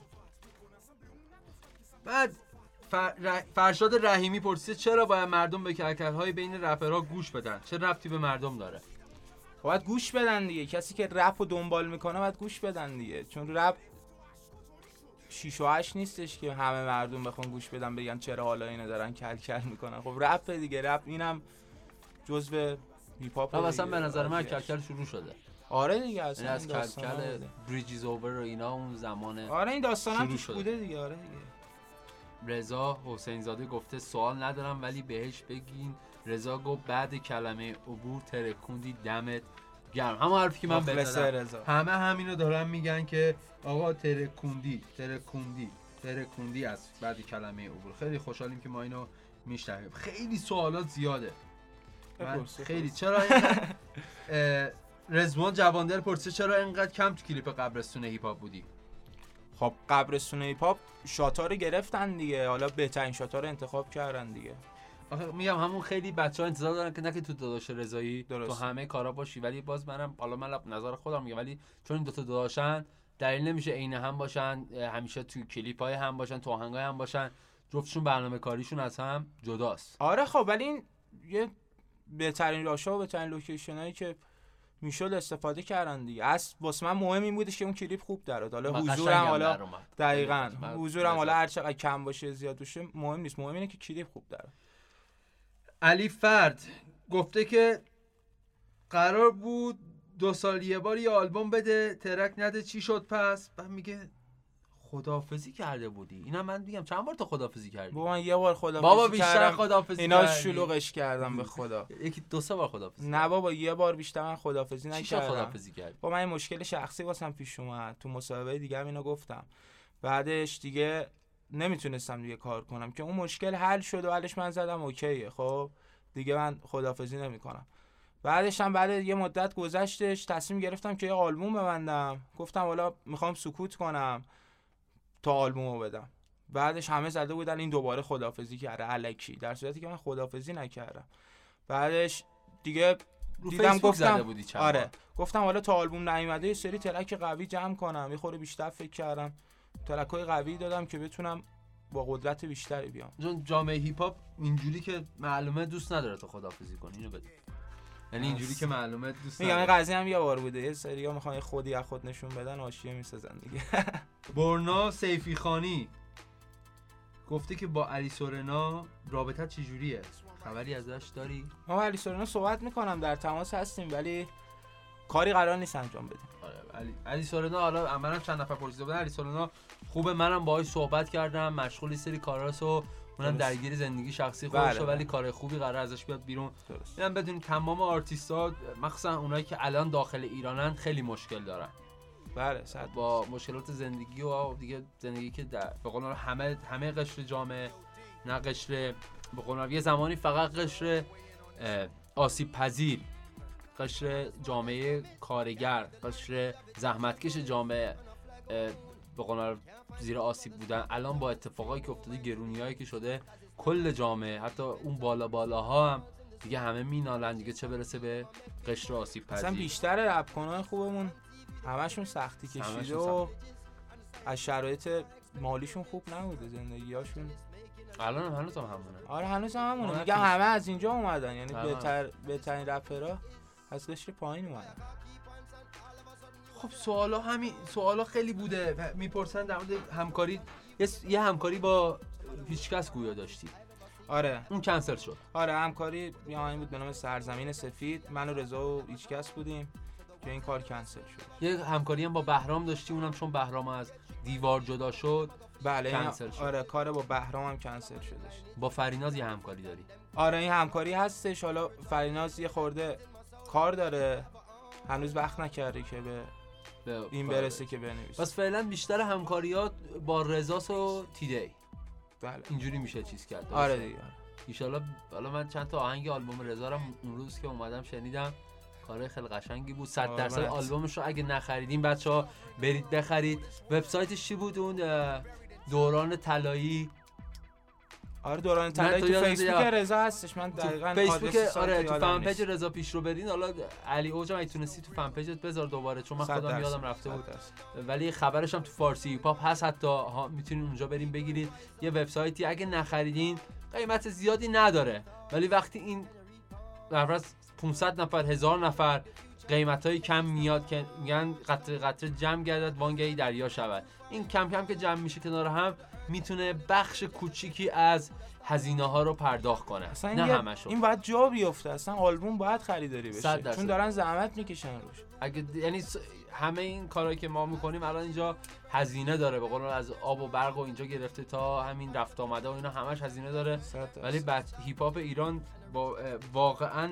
بعد فر... ر... فرشاد رحیمی پرسید چرا باید مردم به کلکل‌های بین رپرها گوش بدن؟ چه ربطی به مردم داره؟ باید گوش بدن دیگه. کسی که رپ رو دنبال میکنه باید گوش بدن دیگه، چون رپ شیش و هشت نیستش که همه مردم بخوان گوش بدن بگن چرا حالا اینو دارن کل کل میکنن. خب رپ دیگه، رپ اینم جزء هیپ هاپ. مثلا به نظر من کلکل شروع شده. آره دیگه یعنی اصلا از این داستانا کلکل بوده. بریجز اوور و اینا اون زمانه. آره این داستان هم شروع توش شده. بوده دیگه. آره دیگه. رضا حسین زاده گفته سوال ندارم ولی بهش بگین. رضا گفت بعد کلمه عبور ترکوندی دمت گرم. همون حرفی که من بهت مخلص زدم. رضا. همه همینو دارن میگن که آقا ترکوندی ترکوندی ترکوندی از بعد کلمه عبور. خیلی خوشحالیم که ما اینو میشنویم. خیلی سوالات زیاده. من بپرس، خیلی بپرس. چرا اینقدر اه، رزوان جواندر پرسه چرا اینقدر کم تو کلیپ قبرستون هیپ هاپ بودی؟ خب قبرستون هیپ هاپ شاتا رو گرفتن دیگه، حالا بهترین شاتا رو انتخاب کردن دیگه. آخه میگم همون خیلی بچه‌ها انتظار دارن که نه که تو داداش رضایی درست. تو همه کارا باشی، ولی باز منم حالا من نظر خودم میگم، ولی چون این دو تا داداشن دلیل نمیشه عین هم باشن، همیشه تو کلیپ‌های هم باشن، تو آهنگای هم باشن. جفتشون برنامه کاریشون از هم جداست. آره خب ولی این یه بهترین راشا و بهترین لوکیشنایی که میشد استفاده کردن دیگه. اصل واسه من مهم این بودش که اون کلیپ خوب درآد. حالا حضورم حالا دقیقاً حضورم حالا هر چقدر کم باشه زیاد باشه مهم نیست، مهم اینه که کلیپ خوب درآد. علی فرد گفته که قرار بود دو سال یه بار یه آلبوم بده، ترک نده، چی شد پس؟ بعد میگه خداحافظی کرده بودی. اینا من میگم چند بار تو خداحافظی کردی؟ با من یه بار خداحافظی بابا بیشتر کردم. خداحافظی اینا کردی. شلوغش کردم به خدا. یکی دو سه بار خداحافظی. نه بابا یه بار بیشتر من خداحافظی چی شد نکردم. خداحافظی کردی؟ با من مشکل شخصی واسم پیش اومد، تو مصاحبه دیگه هم اینو گفتم. بعدش دیگه نمیتونستم دیگه کار کنم که اون مشکل حل شد و حلش من زدم اوکیه. خب دیگه من خداحافظی نمیکنم. بعدش هم بعد یه مدت گذشتش تصمیم گرفتم که یه آلبوم ببندم. گفتم حالا میخوام سکوت کنم تا آلبومو بدم. بعدش همه زده بودن این دوباره خداحافظی کرده الکی، در صورتی که من خداحافظی نکردم. بعدش دیگه دیدم گفتم بودی چند آره بار. گفتم حالا تا آلبوم نیومده یه سری ترک قوی جمع کنم، یه خورده بیشتر فکر کردم، ترکای قوی دادم که بتونم با قدرت بیشتری بیام. چون جامعه هیپ هاپ اینجوری که معلومه دوست نداره تو خداحافظی کنی، اینو بده. یعنی اینجوری که معلومه دوست میگم این نداره. قضیه هم یه بار بوده، یه سری‌ها میخوان یه خودی از خود نشون بدن، حاشیه میسازن دیگه. برنا سیفی خانی گفته که با علی سورنا رابطه چجوریه؟ خبری ازش داری؟ ما با علی سورنا صحبت میکنم، در تماس هستیم، ولی کاری قرار نیست انجام بدیم. آره علی علی سورنا، حالا منم چند نفر پرسیده بودن علی سورنا خوبه، منم باهاش صحبت کردم، مشغول سری کاراسو، اونم درگیر زندگی شخصی خودشه، ولی کار خوبی قرار ازش بیاد بیرون. اینم بدون تمام آرتیست‌ها مخصوصا اونایی که الان داخل ایرانن خیلی مشکل دارن. بله صد با مشکلات زندگی و دیگه زندگی که در به قول همه همه قشر جامعه، نه قشر به قول یه زمانی فقط قشر آسیب پذیر، قشر جامعه کارگر، قشر زحمتکش جامعه به قول زیر آسیب بودن، الان با اتفاقایی که افتاده، گرونیایی که شده، کل جامعه حتی اون بالا بالاها هم دیگه همه مینالن دیگه، چه برسه به قشر آسیب پذیر. اصلا بیشتر رپ‌کنای خوبمون همشون سختی کشیده و از شرایط مالیشون خوب نبوده زندگیاشون. الان هم هنوز هم همونه. آره هنوز هم همونه. میگم همه از اینجا اومدن، یعنی بهتر بهترین رپرها از قشر پایین اومدن. خب سوالا همین سوالا خیلی بوده، میپرسن در مورد همکاری، یه همکاری با هیچکس گویا داشتی. آره اون کنسل شد. آره همکاری یه آهنگ بود به نام سرزمین سفید، من و رضا و هیچکس بودیم که این کار کنسل شد. یه همکاری هم با بهرام داشتی، اونم چون بهرام از دیوار جدا شد بله کنسل شد. آره کار با بهرام هم کنسل شدش. با فریناز یه همکاری داری؟ آره این همکاری هستش، حالا فریناز یه خورده کار داره، هنوز وقت نکرده که به به این برسه که بنویسه. بس فعلا بیشتر همکاریات با رضاس و تیدی. بله اینجوری میشه چیز کرد. آره دیگه. ان شاءالله. حالا من چند تا آهنگ آلبوم رضا رو اون روز که اومدم شنیدم، کار خیلی قشنگی بود. صد درصد آلبومش رو اگه نخریدین بچه‌ها برید بخرید. وبسایتش چی بود اون دوران طلایی؟ آره دوران طلایی تو فیسبوک رضا هستش. من دقیقاً فیسبوک آره تو فن پیج رضا پیشرو برین. حالا علی اوج هم تونستی تو فن پیجت بذار دوباره، چون من خودم یادم رفته بود، ولی خبرش هم تو فارسی هیپ هاپ هست، حتی میتونین اونجا برین بگیرید. یه وبسایتی اگه نخریدین قیمت زیادی نداره، ولی وقتی این نفر پانصد نفر هزار نفر قیمتای کم میاد که میگن قطره قطره جمع گردد وانگهی دریا شود، این کم کم که جمع میشه کنار هم میتونه بخش کوچیکی از هزینه ها رو پرداخت کنه، نه همشو. این باید جا بیفته، اصلا آلبوم باید خریداری بشه، چون دارن زحمت میکشن روش. اگه یعنی همه این کارهایی که ما میکنیم الان اینجا هزینه داره، به قول از آب و برق و اینجا گرفته تا همین رفت آمده و اینا همش هزینه داره، ولی بعد هیپ هاپ ایران با واقعا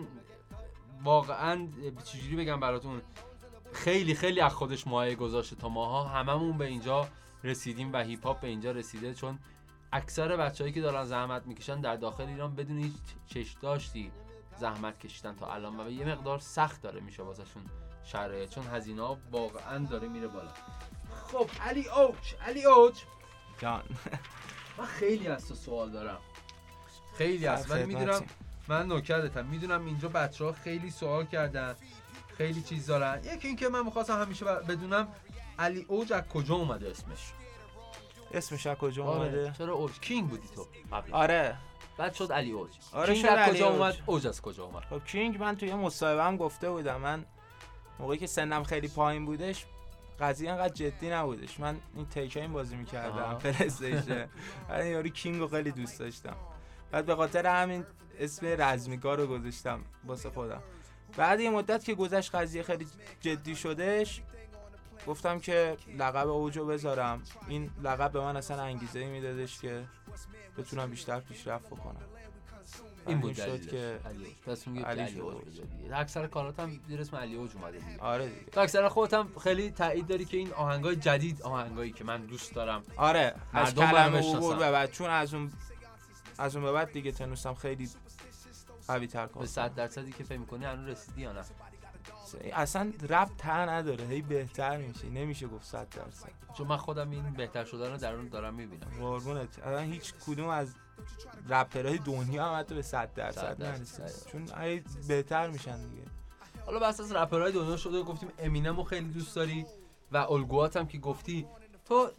واقعا چجوری بگم براتون، خیلی خیلی از خودش مایه گذاشته تا ماها هممون به اینجا رسیدیم و هیپ هاپ به اینجا رسیده، چون اکثر بچه‌هایی که دارن زحمت میکشن در داخل ایران بدون هیچ چش داشتی زحمت کشیدن تا الان و یه مقدار سخت داره میشه واسهشون شرایط، چون هزینه‌ها واقعا داره میره بالا. خب علی اوج علی اوج جان من خیلی از تو سوال دارم، خیلی از ولی میدونم من نوکرتم، میدونم اینجا بچه‌ها خیلی سوال کردن، خیلی چیز دارن. یکی این که من می‌خواستم همیشه بدونم علی اوج از کجا اومده اسمش؟ اسمش از کجا آره. اومده؟ چرا اوج؟ کینگ بودی تو قبل. آره. بعد شد علی اوج. آره کینگ از کجا اومد؟ اوج از کجا اومد؟ خب کینگ من توی مصاحبه هم گفته بودم، من موقعی که سنم خیلی پایین بودش قضیه انقدر جدی نبودش، من این تیکین بازی می‌کردم پلی‌استیشن، من یارو کینگ رو خیلی دوست داشتم، بعد به خاطر همین اسم رزمیگار رو گذاشتم واسه خودم. بعد یه مدت که گذشت قضیه خیلی جدی شدش، گفتم که لقب اوجو بذارم. این لقب به من اصلا انگیزه میدادش که بتونم بیشتر پیشرفت بکنم. این بود شد که پس میگه علی اوج بذاری. اکثر کارات هم زیر اسم علی اوج اومده دیگه. آره دیگه. تو اکثر خودت هم خیلی تایید داری که این آهنگای جدید آهنگایی که من دوست دارم. آره از کلمه عبور به بعد، چون از اون از اون به بعد دیگه تونستم خیلی قوی تر کنم. به صد درصدی که فکر می‌کنی هنوز رسیدی یا نه؟ اصلا رپ ته نداره، هی بهتر میشه، نمیشه گفت صد درصد. چون من خودم این بهتر شدن رو درون دارم میبینم. قربونت. الان هیچ کدوم از رپرهای دنیا هم حتی به صد درصد نرسید، چون هی بهتر میشن دیگه. حالا بس از رپرهای دنیا شده گفتیم امینم رو خیلی دوست داری و الگوات هم که گفتی، تو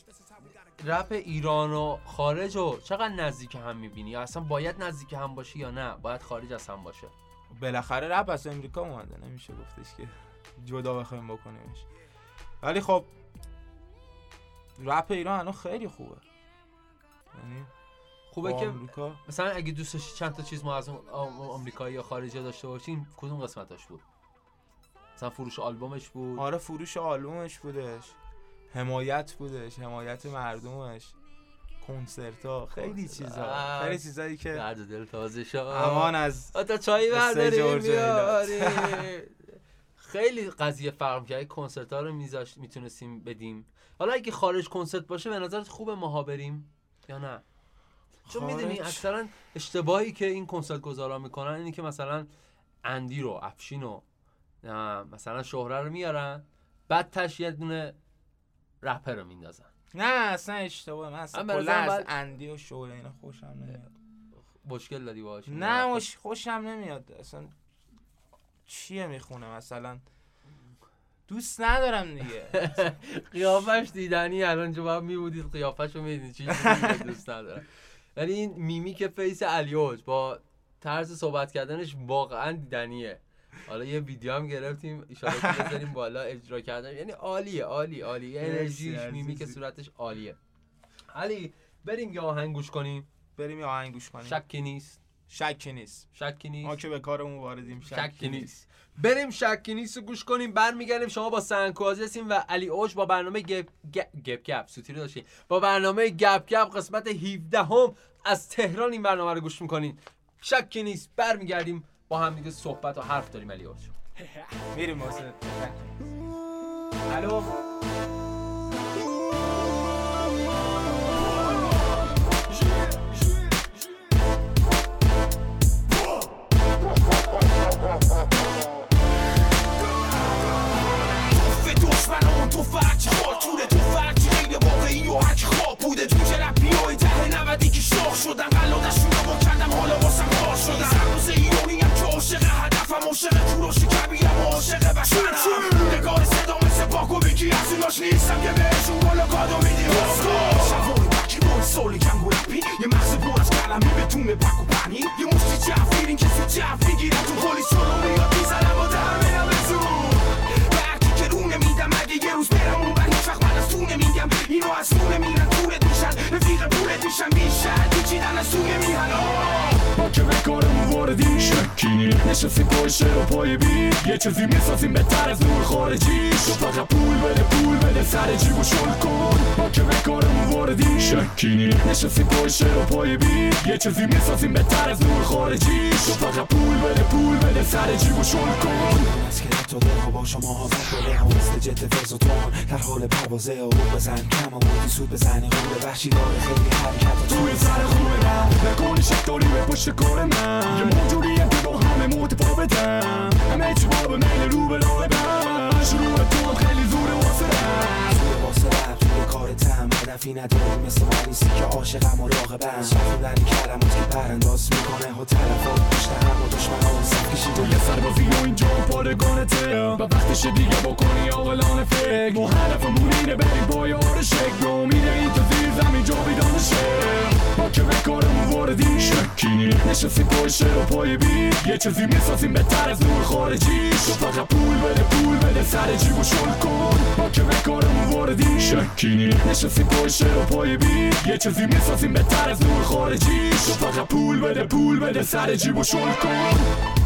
رپ ایران و خارج رو چقدر نزدیک هم میبینی؟ یا اصلا باید نزدیک هم باشی یا نه باید خارج از هم باشه؟ بالاخره رپ از امریکا اومده، نمیشه گفتش که جدا بخوایم بکنیمش، ولی خب رپ ایران الان خیلی خوبه. یعنی خوبه که آمریکا مثلا اگه دوست داشتی چند تا چیز ما از اون آم- آمریکایی یا خارجی داشته باشیم کدوم قسمتاش بود؟ مثلا فروش آلبومش بود. آره فروش آلبومش بودش، حمایت بودش، حمایت مردمش، کنسرتا، خیلی چیزا، آه. خیلی چیزایی که درد دل تازه شد. امان از تا چایی استیج برداریم اورج ایلات. بیاری. خیلی قضیه فرق می‌کنه. کنسرت ها رو میذاشت میتونستیم بدیم. حالا اگه خارج کنسرت باشه به نظرت خوبه ماها بریم یا نه؟ چون خارج؟ میدونی اکثرا اشتباهی که این کنسرت گذارا میکنن اینی که مثلا اندی رو افشین رو مثلا شهره رو میارن بعد تش یه دونه رپر رو میندازن. نه اصلا اشتباه. من اصلا من به کلا نظرم از باید- اندی و شوره اینا خوشم نمیاد. مشکل دادی باهاش؟ نه مش خوشم نمیاد اصلا. چیه میخونه مثلا دوست ندارم دیگه. قیافش دیدنی الان جو باید میبودید قیافش رو میدید چی چیزی دوست ندارم. یعنی این میمیک فیس علیوج با طرز صحبت کردنش واقعا دیدنیه. حالا یه ویدیو هم گرفتیم اشاره که بذاریم بالا اجرا کردن، یعنی عالیه عالی عالی انرژیش میمیک صورتش عالیه. علی بریم یه آهنگ گوش کنیم. بریم یه آهنگ گوش کنیم. شکی نیست شکی نیست. شکی نیست ما که به کارمون واردیم. شکی نیست. بریم شکی نیست رو گوش کنیم برمیگردیم. شما با سنگکوازی هستیم و علی اوج با برنامه گپ گپ گپ گپ سوتیری داشتیم با برنامه گپ گپ قسمت هفده هم از تهران این برنامه رو گوش میکنین. شکی نیست برمیگردیم با هم دیگه صحبت و حرف داریم. علی اوج میریم واسه الو دشمنان تو فرچی خار توره تو فرچی غیر واقعی و حک خواب بوده تو که رپی های ته نودی که شاخ شدن قلادشون رو با کردم حالا واسم کار شدن سرروز ایرانی هم که عاشق هدفم عاشق کوروش کبیرم و عاشق بشرم نگار صدا مثل باکو بگی از اوناش نیستم که بهشون بالا کادو میدی شواری بکی روی سولی کنگو رپی یه مغز پر از کلمی بدون پک و پنی یه مشتی جفیرین که سو جف میگیرم تو پلیس جلو میاد میزنم و در میرم بزون نمیدم اگه یه روز برم اون بر هیچ وقت من از تو نمیگم اینو از تو نمیرن دورت میشن رفیق پولت میشن بیشتر پیچیدن از تو نمیرن ما که به کارمون واردیم شکی نشستیم پای شعر و پای بیت یه چیزی میسازیم بهتر از نور خارجی تو فقط پول بده پول بده سر جیب و شل کن ما که به کارمون واردیم شکی نشستیم پای شعر و پای بیت یه چیزی میسازیم بهتر از نور خارجی تو فقط پول بده پول بده سر جیب و شل کن اسکلت و دل با شما حافظ بله ها مثل جت فزوتون در حال پروازه و رو بزن کم و بودی سود بزنی غور وحشی داره خیلی حرکت توی سر خوبه نه نکنی شکتاری به پشت کار من یه موجودی هم که با همه متفا بدم همه چی با به میل رو به راه بر شروع تو هم خیلی زوره واسه رم توی واسه رب توی کار تم هدفی نداری مثل من نیستی که عاشقم و راقبم شخیدنی کلمات که پرنداز میکنه ها طرفات پشت هم و دشمن ها صف کشیده تو یه سربازی و اینجا پادگانته و وقتش دیگه بکنی آقلان فکر ما هدفمون اینه بریم با یار شکل امیده این تو زیر زمین جا بیدان شکل ما که به کارمون واردیم شکی نشستیم پای شعر و پای بیت یه چیزی میسازیم بهتر از نور خارجی تو فقط پول بده پول بده سر جیب و شل کن ما که به کارمون واردیم شکی نشستیم پای شعر و پای بیت یه چیزی میسازیم بهتر از نور خارجی تو فقط پول بده پول بده سر جیب و شل کن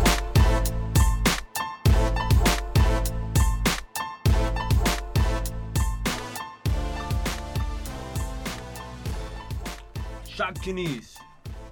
شکی نیست.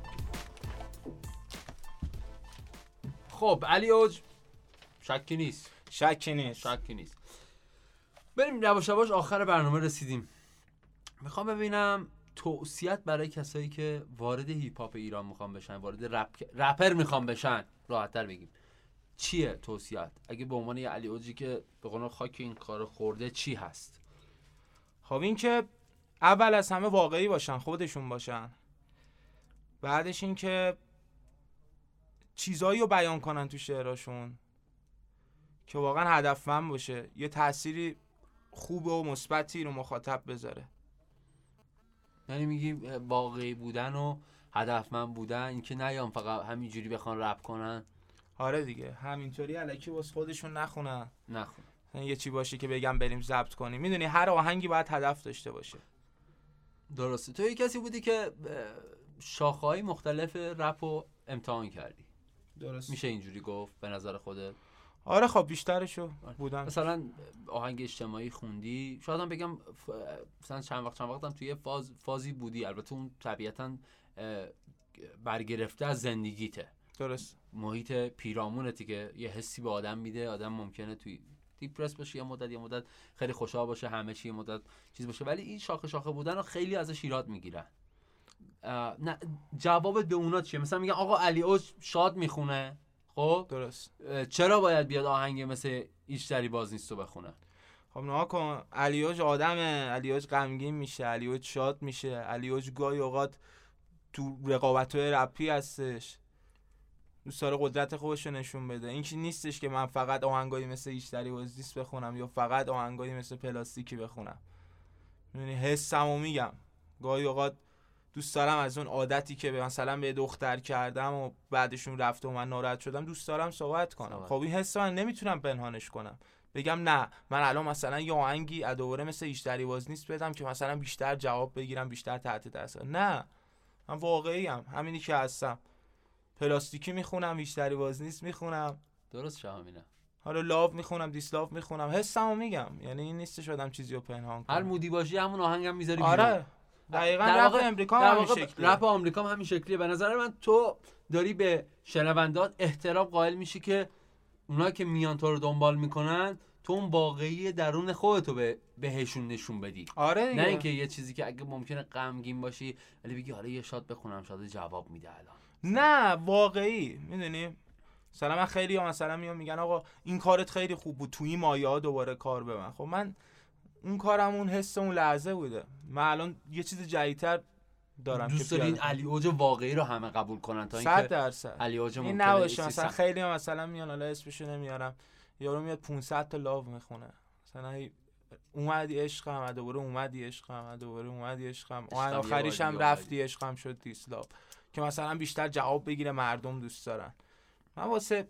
خب علی اوج شکی نیست شکی نیست. شکی نیست. بریم یواش یواش آخر برنامه رسیدیم. میخوام ببینم توصیت برای کسایی که وارد هیپ هاپ ایران میخوام بشن، وارد رپ رپر میخوام بشن، راحت‌تر بگیم چیه توصیت؟ اگه به عنوان یه علی اوجی که به قول خاک این کار خورده چی هست؟ خب این که اول از همه واقعی باشن، خودشون باشن. بعدش این که چیزایی رو بیان کنن تو شعراشون که واقعا هدفمند باشه، یه تأثیری خوب و مثبتی رو مخاطب بذاره. یعنی میگی واقعی بودن و هدفمند بودن، اینکه نیام فقط همینجوری بخوان رپ کنن. آره دیگه، همینطوری الکی واسه خودشون نخونن. نخون. یه چی باشه که بگم بریم ضبط کنیم. میدونی هر آهنگی باید هدف داشته باشه. درسته. تو یه کسی بودی که شاخه‌های مختلف رپ رو امتحان کردی، درست میشه اینجوری گفت به نظر خودت؟ آره خب بیشترشو بودم. مثلا آهنگ اجتماعی خوندی، شاید هم بگم ف... مثلا چند وقت چند وقت هم توی فاز فازی بودی، البته اون طبیعتاً برگرفته از زندگیته، درست، محیط پیرامونتی که یه حسی به آدم میده، آدم ممکنه توی دیپرس باشه یه مدت، یه مدت خیلی خوشحال باشه، همه چی یه مدت چیز باشه، ولی این شاخه شاخه بودن رو خیلی ازش ایراد میگیرن. نه جوابت به اونا چیه؟ مثلا میگن آقا علی اوج شاد میخونه، خب درست، چرا باید بیاد آهنگ مثل هیچ دری باز نیست رو بخونه؟ خب نه کن، علیوج آدمه، علیوج غمگین میشه، علیوج شاد میشه، علیوج گاهی اوقات تو رقابت‌های رپی هستش، دوست داره قدرت خودش رو نشون بده. این چیز نیستش که من فقط آهنگایی مثل هیچ دری باز نیست بخونم یا فقط آهنگایی مثل پلاستیکی بخونم. میدونی حسمو میگم، گاهی اوقات دوست دارم از اون عادتی که به مثلا به دختر کردم و بعدشون رفته و من ناراحت شدم دوست دارم صحبت کنم. صحبت. خب این حس من نمیتونم پنهانش کنم، بگم نه من الان مثلا یه آهنگی دوباره مثل هیچ دری باز نیست بدم که مثلا بیشتر جواب بگیرم، بیشتر تحت تاثیر. نه، من واقعی ام، همینی که هستم. پلاستیکی میخونم، هیچ دری باز نیست میخونم، درست شما همینه. حالا لاو میخونم، دیسلاو میخونم، حسمو میگم. یعنی این نیستش آدم چیزی رو پنهان کنه. هر مودی باشی همون آهنگم میذاری. آره دقیقاً. در رپ واقع امریکا در هم واقع همین شکلیه. رپ آمریکا هم همین شکلیه. به نظر من تو داری به شنوندات احترام قائل میشی که اونا که میان تو رو دنبال میکنن تو اون واقعی درون خودتو به بهشون نشون بدی. آره دیگه. نه اینکه یه چیزی که اگه ممکنه غمگین باشی ولی بگی حالا یه شاد بخونم شاید جواب میده الان. نه واقعی، میدونی مثلا من خیلی ها مثلا میان میگن آقا این کارت خیلی خوب بود، تو این مایه ها دوباره کار به من. خب من اون کارم اون حس اون لحظه بوده، من الان یه چیز جدیدتر دارم. دوست که داری این پیاده علی اوج واقعی رو همه قبول کنن تا صد اینکه درصد علی اوج این ممکنه نباشه. یه مثلا چیز خیلی ها مثلا میان، حالا اسمشو نمیارم، یارو میاد پانصد تا لاو میخونه، مثلا هی اومدی عشقم، دوباره اومدی عشقم، دوباره اومدی عشقم، آن عشقم آخریش یه هم بار رفتی عشقم شد دیسلاو، که مثلا بیشتر جواب بگیره مردم دوست دارن. من واسه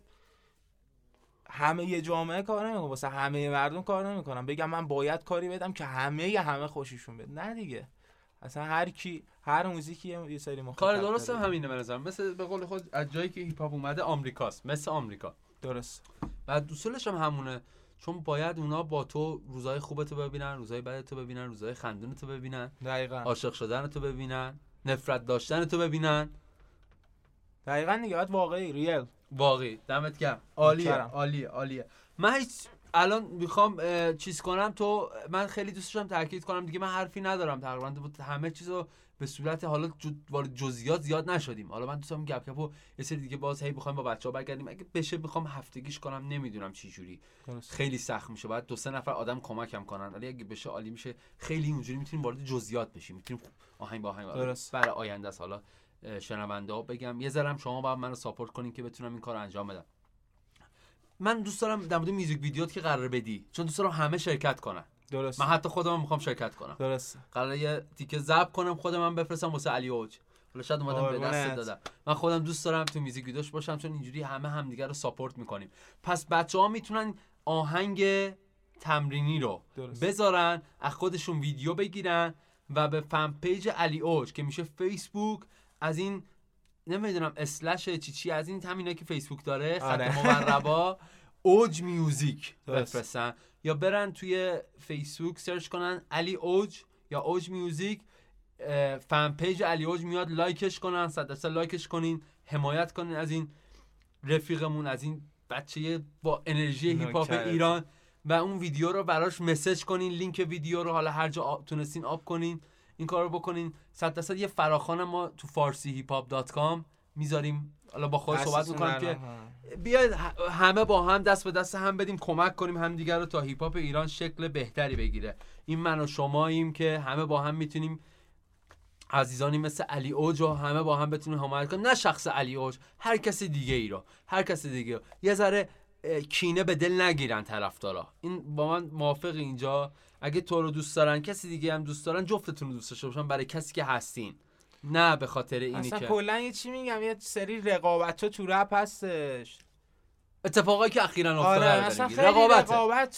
همه یه جامعه کار نمیکنم، واسه همه مردم کار نمیکنم بگم من باید کاری بدم که همه همه خوششون بده. نه دیگه، اصلا هر کی هر موزیکی یه سری مخاطب کار درست داره. هم همینه به نظرم. مثل به قول خود از جایی که هیپ هاپ اومده آمریکاست، مثل آمریکا. درست. و دوستش هم همونه، چون باید اونا با تو روزای خوبتو ببینن، روزای بدتو ببینن، روزای خندونتو ببینن، دقیقاً عاشق شدنتو ببینن، نفرت داشتنتو ببینن. دقیقاً دیگه، باید واقعی ریل. واقعی. دمت گرم. عالیه متشکرم. عالیه عالیه. من هیچ الان میخوام چیز کنم، تو من خیلی دوست داشتم تاکید کنم دیگه، من حرفی ندارم تقریبا همه چیزو به صورت حالا وارد جزئیات زیاد نشدیم. حالا من دوستم گپ گپو یه سری دیگه باز هی بخوایم با بچه‌ها برگردیم، اگه بشه میخوام هفتگیش کنم، نمیدونم چی جوری. خیلی سخت میشه، باید دو سه نفر آدم کمکم کنن، ولی اگه بشه عالی میشه. خیلی اونجوری میتونیم وارد جزئیات بشیم، میتونیم آهنگ با آهنگ درست. برای آینده است. حالا شنونده ها بگم یه ذره شما باید منو ساپورت کنین که بتونم این کارو انجام بدم. من دوست دارم در مورد میوزیک ویدیوت که قراره بدی، چون دوست دارم همه شرکت کنن. درست. من حتی خودم میخوام شرکت کنم. درست. قراره یه تیکه ضبط کنم خودم من بفرستم واسه علی اوج. حالا شاید اومدم به دست دادم. من خودم دوست دارم تو میوزیک ویدیوش باشم، چون اینجوری همه همدیگه رو ساپورت میکنیم. پس بچه‌ها میتونن آهنگ تمرینی رو درست. بذارن، از خودشون ویدیو بگیرن و به فن پیج علی اوج که میشه فیسبوک، از این نمیدونم اسلش چی چی از این همینا که فیسبوک داره، آره. خط موربا اوج میوزیک درست. بفرستن، یا برن توی فیسبوک سرچ کنن علی اوج یا اوج میوزیک، فن پیج علی اوج میاد، لایکش کنن، صد درصد لایکش کنین، حمایت کنین از این رفیقمون، از این بچه با انرژی هیپ هاپ نوکرت. ایران، و اون ویدیو رو براش مسیج کنین، لینک ویدیو رو حالا هر جا آب تونستین آب کنین، این کارو بکنین. صد درصد یه فراخوان ما تو فارسی هیپ هاپ دات کام میذاریم، حالا با خود صحبت میکنم که بیاید همه با هم دست به دست هم بدیم، کمک کنیم هم دیگر رو تا هیپ هاپ ایران شکل بهتری بگیره. این من و شماییم که همه با هم میتونیم عزیزانی مثل علی اوج رو همه با هم بتونیم حمایت کنیم، نه شخص علی اوج، هر کسی دیگه ای رو، هر کسی دیگه رو. یه ذره کینه به دل نگیرن طرفدارا. این با من موافق اینجا. اگه تو رو دوست دارن کسی دیگه هم دوست دارن، جفتتون رو دوست داشته باشن برای کسی که هستین، نه به خاطر اینی اصلا که کلا یه چی میگم، یه سری رقابت‌ها تو رپ هستش، اتفاقایی که اخیراً افتاده آره رو مثلا داریم. خیلی رقابت رقابت و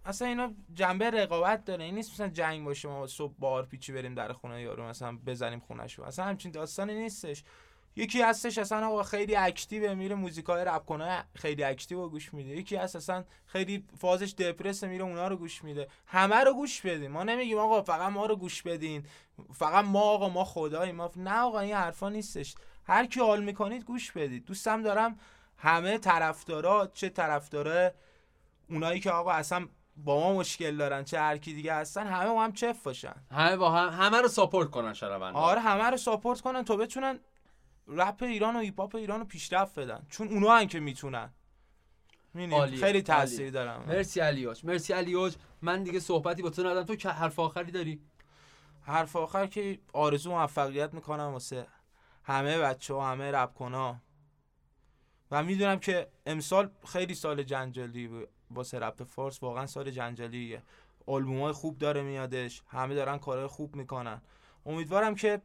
اصلا اینا جنبه رقابت داره. این نیست مثلا جنگ باشه ما صبح بار پیچی بریم در خونه یارو مثلا بزنیم خونه‌شو، اصلا همچین داستانی نیستش. یکی هستش اصلا آقا خیلی اکتیو میره موزیکای رپ کنه خیلی اکتیو گوش میده، یکی هست اصلا خیلی فازش دپرس میره اونا رو گوش میده. همه رو گوش بدین، ما نمیگیم آقا فقط ما رو گوش بدین، فقط ما آقا ما خداییم، ما نه آقا این حرفا نیستش. هر کی حال میکنید گوش بدید. دوستم دارم همه طرفدارا، چه طرفدارا اونایی که آقا اصلا با ما مشکل دارن چه هر کی دیگه هستن، همه با هم چف باشن، همه با هم همه رو ساپورت کنن شنوندا. آره همه رو ساپورت کنن تا بتونن رپ ایران و هیپ هاپ ایران رو پیشرفت بدن، چون اونا هن که میتونن. عالیه، خیلی تاثیر عالیه. دارن. مرسی علیاج، مرسی علیاج. من دیگه صحبتی با تو ندارم. تو که حرف آخری داری؟ حرف آخر که آرزو موفقیت میکنم واسه همه بچه‌ها، همه رپ کنها، و میدونم که امسال خیلی سال جنجالی واسه رپ فارس، واقعا سال جنجالیه. آلبومای خوب داره میادش، همه دارن کارهای خوب میکنن. امیدوارم که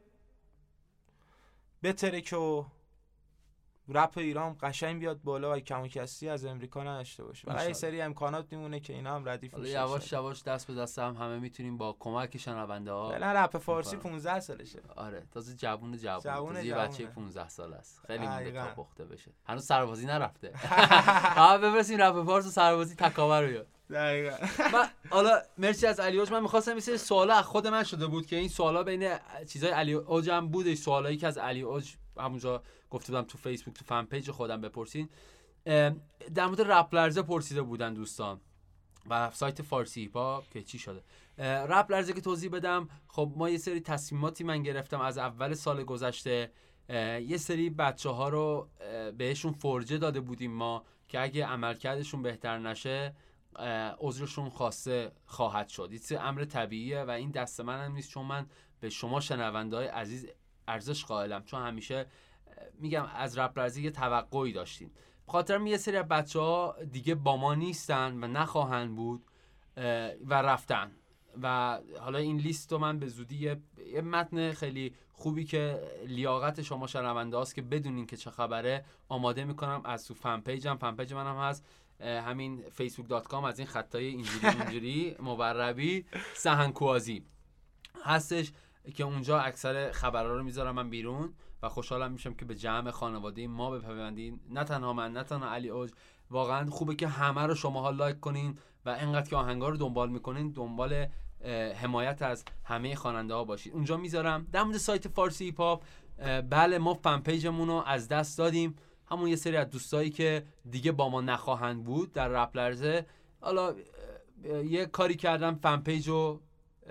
بتره که رپ ایران قشنگ بیاد بالا و کم و کسی از امریکا نداشته باشه. و یه سری امکانات میمونه که اینا هم ردیف بشه. یواش یواش دست به دست هم همه میتونیم با کمک شنونده ها. فعلا رپ فارسی پانزده سالشه. آره تازه جوون جوون، جوون تازه یه جوونه. بچه پانزده ساله است. خیلی مونده دقیقاً. تا پخته بشه. هنوز سربازی نرفته. ها بفرستیم رپ فارس و سربازی تکاور رو. دقیقاً. من حالا مرسی از علی اوج. من می‌خواستم یه سری سوالا از خود من شده بود که این سوالا بین چیزای علی اوج هم بودش، سوالایی که از علی اوج همونجا گفته بودم تو فیسبوک تو فن پیج خودم بپرسین. در مورد رپ لرزه پرسیده بودن دوستان و سایت فارسی هیپا که چی شده. رپ لرزه که توضیح بدم، خب ما یه سری تصمیماتی من گرفتم از اول سال گذشته. یه سری بچه‌ها رو بهشون فرجه داده بودیم ما که اگه عملکردشون بهتر نشه عذرشون خواسته خواهد شد. این امر طبیعیه و این دست من هم نیست، چون من به شما شنونده‌های عزیز ارزش قائلم، چون همیشه میگم از رپ لرزه یه توقعی داشتیم. بخاطر یه سری بچه‌ها دیگه با ما نیستن و نخواهند بود و رفتن. و حالا این لیست رو من به زودی یه, یه متن خیلی خوبی که لیاقت شما شنونده هاست که بدونین که چه خبره آماده میکنم از تو فن پیجم. فن پیج منم هست همین فیسبوک دات کام، از این خطای اینجوری اینجوری مبربی سهنکوازی هستش که اونجا اکثر خبرها رو میذارم من بیرون و خوشحالم میشم که به جمع خانواده ما بپیوندین. نه تنها من، نه تنها علی اوج. واقعا خوبه که همه رو شماها لایک کنین و اینقدر که آهنگا رو دنبال میکنین دنبال حمایت از همه خواننده ها باشید. اونجا میذارم. در مورد سایت فارسی هیپ هاپ، بله ما فن پیجمون رو از دست دادیم. همون یه سری از دوستایی که دیگه با ما نخواهند بود در رپ لرزه، حالا یه کاری کردم فن پیجو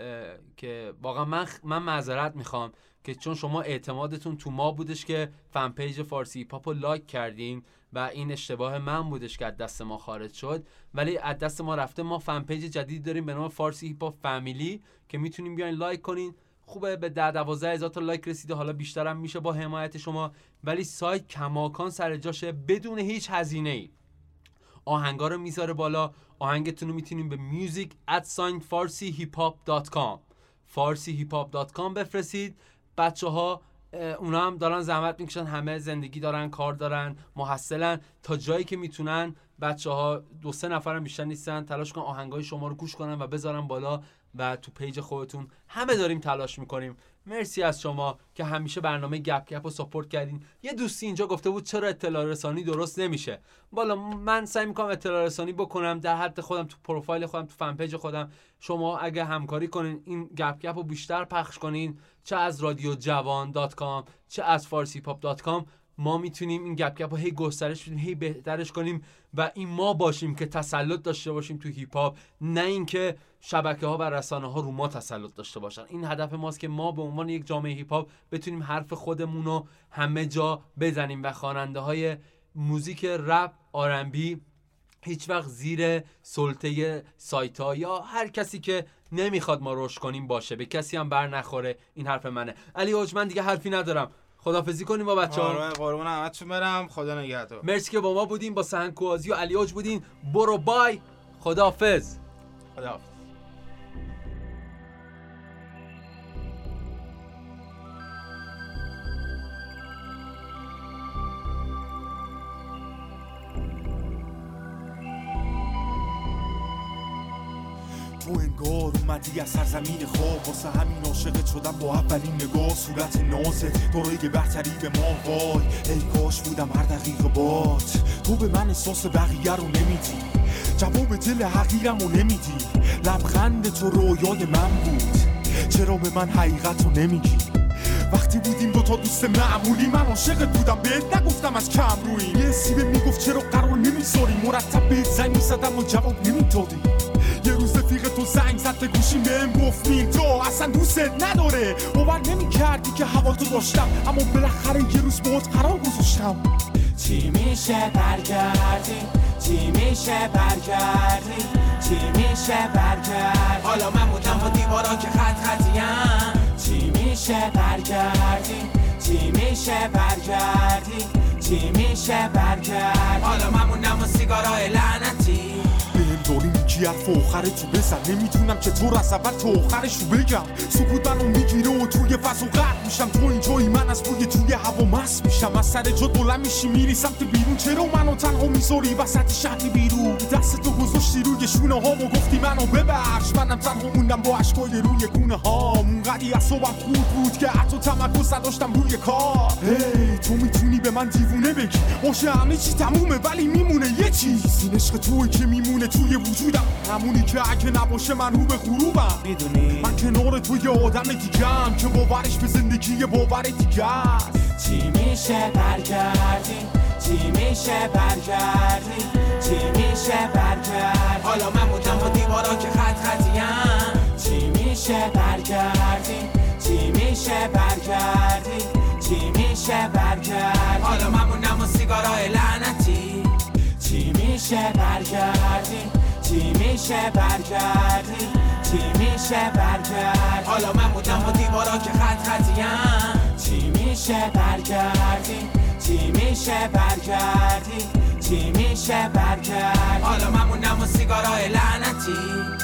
که واقعا من من معذرت میخوام که چون شما اعتمادتون تو ما بودش که فن پیج فارسی هیپ هاپ رو لایک کردین و این اشتباه من بودش که از دست ما خارج شد، ولی از دست ما رفته. ما فن پیج جدید داریم به نام فارسی هیپ هاپ فامیلی که میتونین بیاین لایک کنین. خوبه به ده دوازده هزار تا لایک رسیده، حالا بیشتر هم میشه با حمایت شما، ولی سایت کماکان سر جاشه بدون هیچ هزینه ای. آهنگا رو میذاره بالا. آهنگتون رو میتونین به music at sign farsi hip hop dot com farsi hip hop dot com بفرستید. بچه‌ها اونا هم دارن زحمت میکشن، همه زندگی دارن، کار دارن، محصلن، تا جایی که میتونن. بچه‌ها دو سه نفرم بیشتر نیستن، تلاش کن آهنگای شما رو گوش کنن و بذارن بالا و تو پیج خودتون. همه داریم تلاش میکنیم. مرسی از شما که همیشه برنامه گپ گپ رو ساپورت کردین. یه دوستی اینجا گفته بود چرا اطلاع رسانی درست نمیشه. والا من سعی میکنم اطلاع رسانی بکنم در حد خودم، تو پروفایل خودم، تو فن پیج خودم. شما اگه همکاری کنین این گپ گپ رو بیشتر پخش کنین، چه از رادیو جوان دات کام چه از فارسی پاپ دات کام، ما میتونیم این گپ گپ رو هی گسترش بدیم، هی بهترش کنیم و این ما باشیم که تسلط داشته باشیم تو هیپ هاپ، نه اینکه شبکه‌ها و رسانه‌ها رو ما تسلط داشته باشن. این هدف ماست که ما به عنوان یک جامعه هیپ هاپ بتونیم حرف خودمون رو همه جا بزنیم و خواننده‌های موزیک رپ، آر ان بی هیچ وقت زیر سلطه سایت‌ها یا هر کسی که نمیخواد ما رشد کنیم باشه، به کسی هم بر نخوره. این حرف منه. علی اوج من دیگه حرفی ندارم. خداحافظی کنیم با بچه‌ها. آره قربون همتون برم. خدا نگهدار. مرسی که با ما بودین، با سهنکوازی و علی اوج بودین. برو بای. خداحافظ. خداحافظ. تو انگار اومدی از سرزمین خواب، واسه همین عاشقت شدم با اولین نگاه. صورت نازت دارای برتری به ما، وای ای کاش بودم هر دقیقه بات. تو به من احساس بقیه رو نمیدی، جواب دل حقیرم رو نمیدی. لبخند تو رویای من بود، چرا به من حقیقت رو نمیگی؟ وقتی بودیم دوتا دوست معمولی، من عاشقت بودم بهت نگفتم از کم روی. یه سیبه میگفت چرا قرار نمیذاری، مرتب بهت زنگ میزدم و جواب نمیدادی. یه روز رفیق تو زنگ زد به گوشیم بهم گفت این تو اصلا دوستت نداره. باور نمیکردی که هوا تو داشتم، اما بالاخره یه روز باهات قرار گذاشتم. چی میشه برگردی، چی میشه برگردی، چی میشه برگردی. حالا من بودم با دیوارا که خط خطیم. چی میشه برگردی، چی میشه برگردی، چی میشه برگردی. حالا من موندم و سیگارای لعنتی. بهم داری میگی حرف آخرتو بزن، نمیدونم چطور از اول تا آخرشو بگم. سکوت منو میگیره و توی فضا غرق میشم، تو اینجایی من از بوی توی هوا مست میشم. از سر جات بلند میشی میری سمت بیرون، چرا منو تنها میذاری وسط شهر بیرون؟ دستتو گذاشتی روی شونه ها و گفتی منو ببخش، منم تنها موندم با اشکای روی گونه ها. اونقدی اعصابم خورد بود که حتی تمرکز نداشتم روی کار. هی تو میتونی به من دیوونه بگی، باشه همه چی تمومه ولی میمونه یه چیز، این عشق توی که میمونه توی وجودم، همونی که اگه نباشه من رو به غروبم. میدونی من کنار تو یه آدم دیگم که باورش به زندگی یه باور دیگه است. چی میشه برگردی، چی میشه برگردی، چی میشه برگردی. حالا من بودم با دیوارا که خط خطیم. چی میشه برگردی، چی میشه برگردی، چی میشه برگردی. حالا من موندم و سیگارای لعنتی. چی میشه برگردی، چی میشه برگردی، چی میشه برگردی. حالا من بودم با دیوارا که خط خطیم. چی میشه برگردی، چی میشه برگردی، چی میشه برگردی. حالا من موندم و سیگارای لعنتی.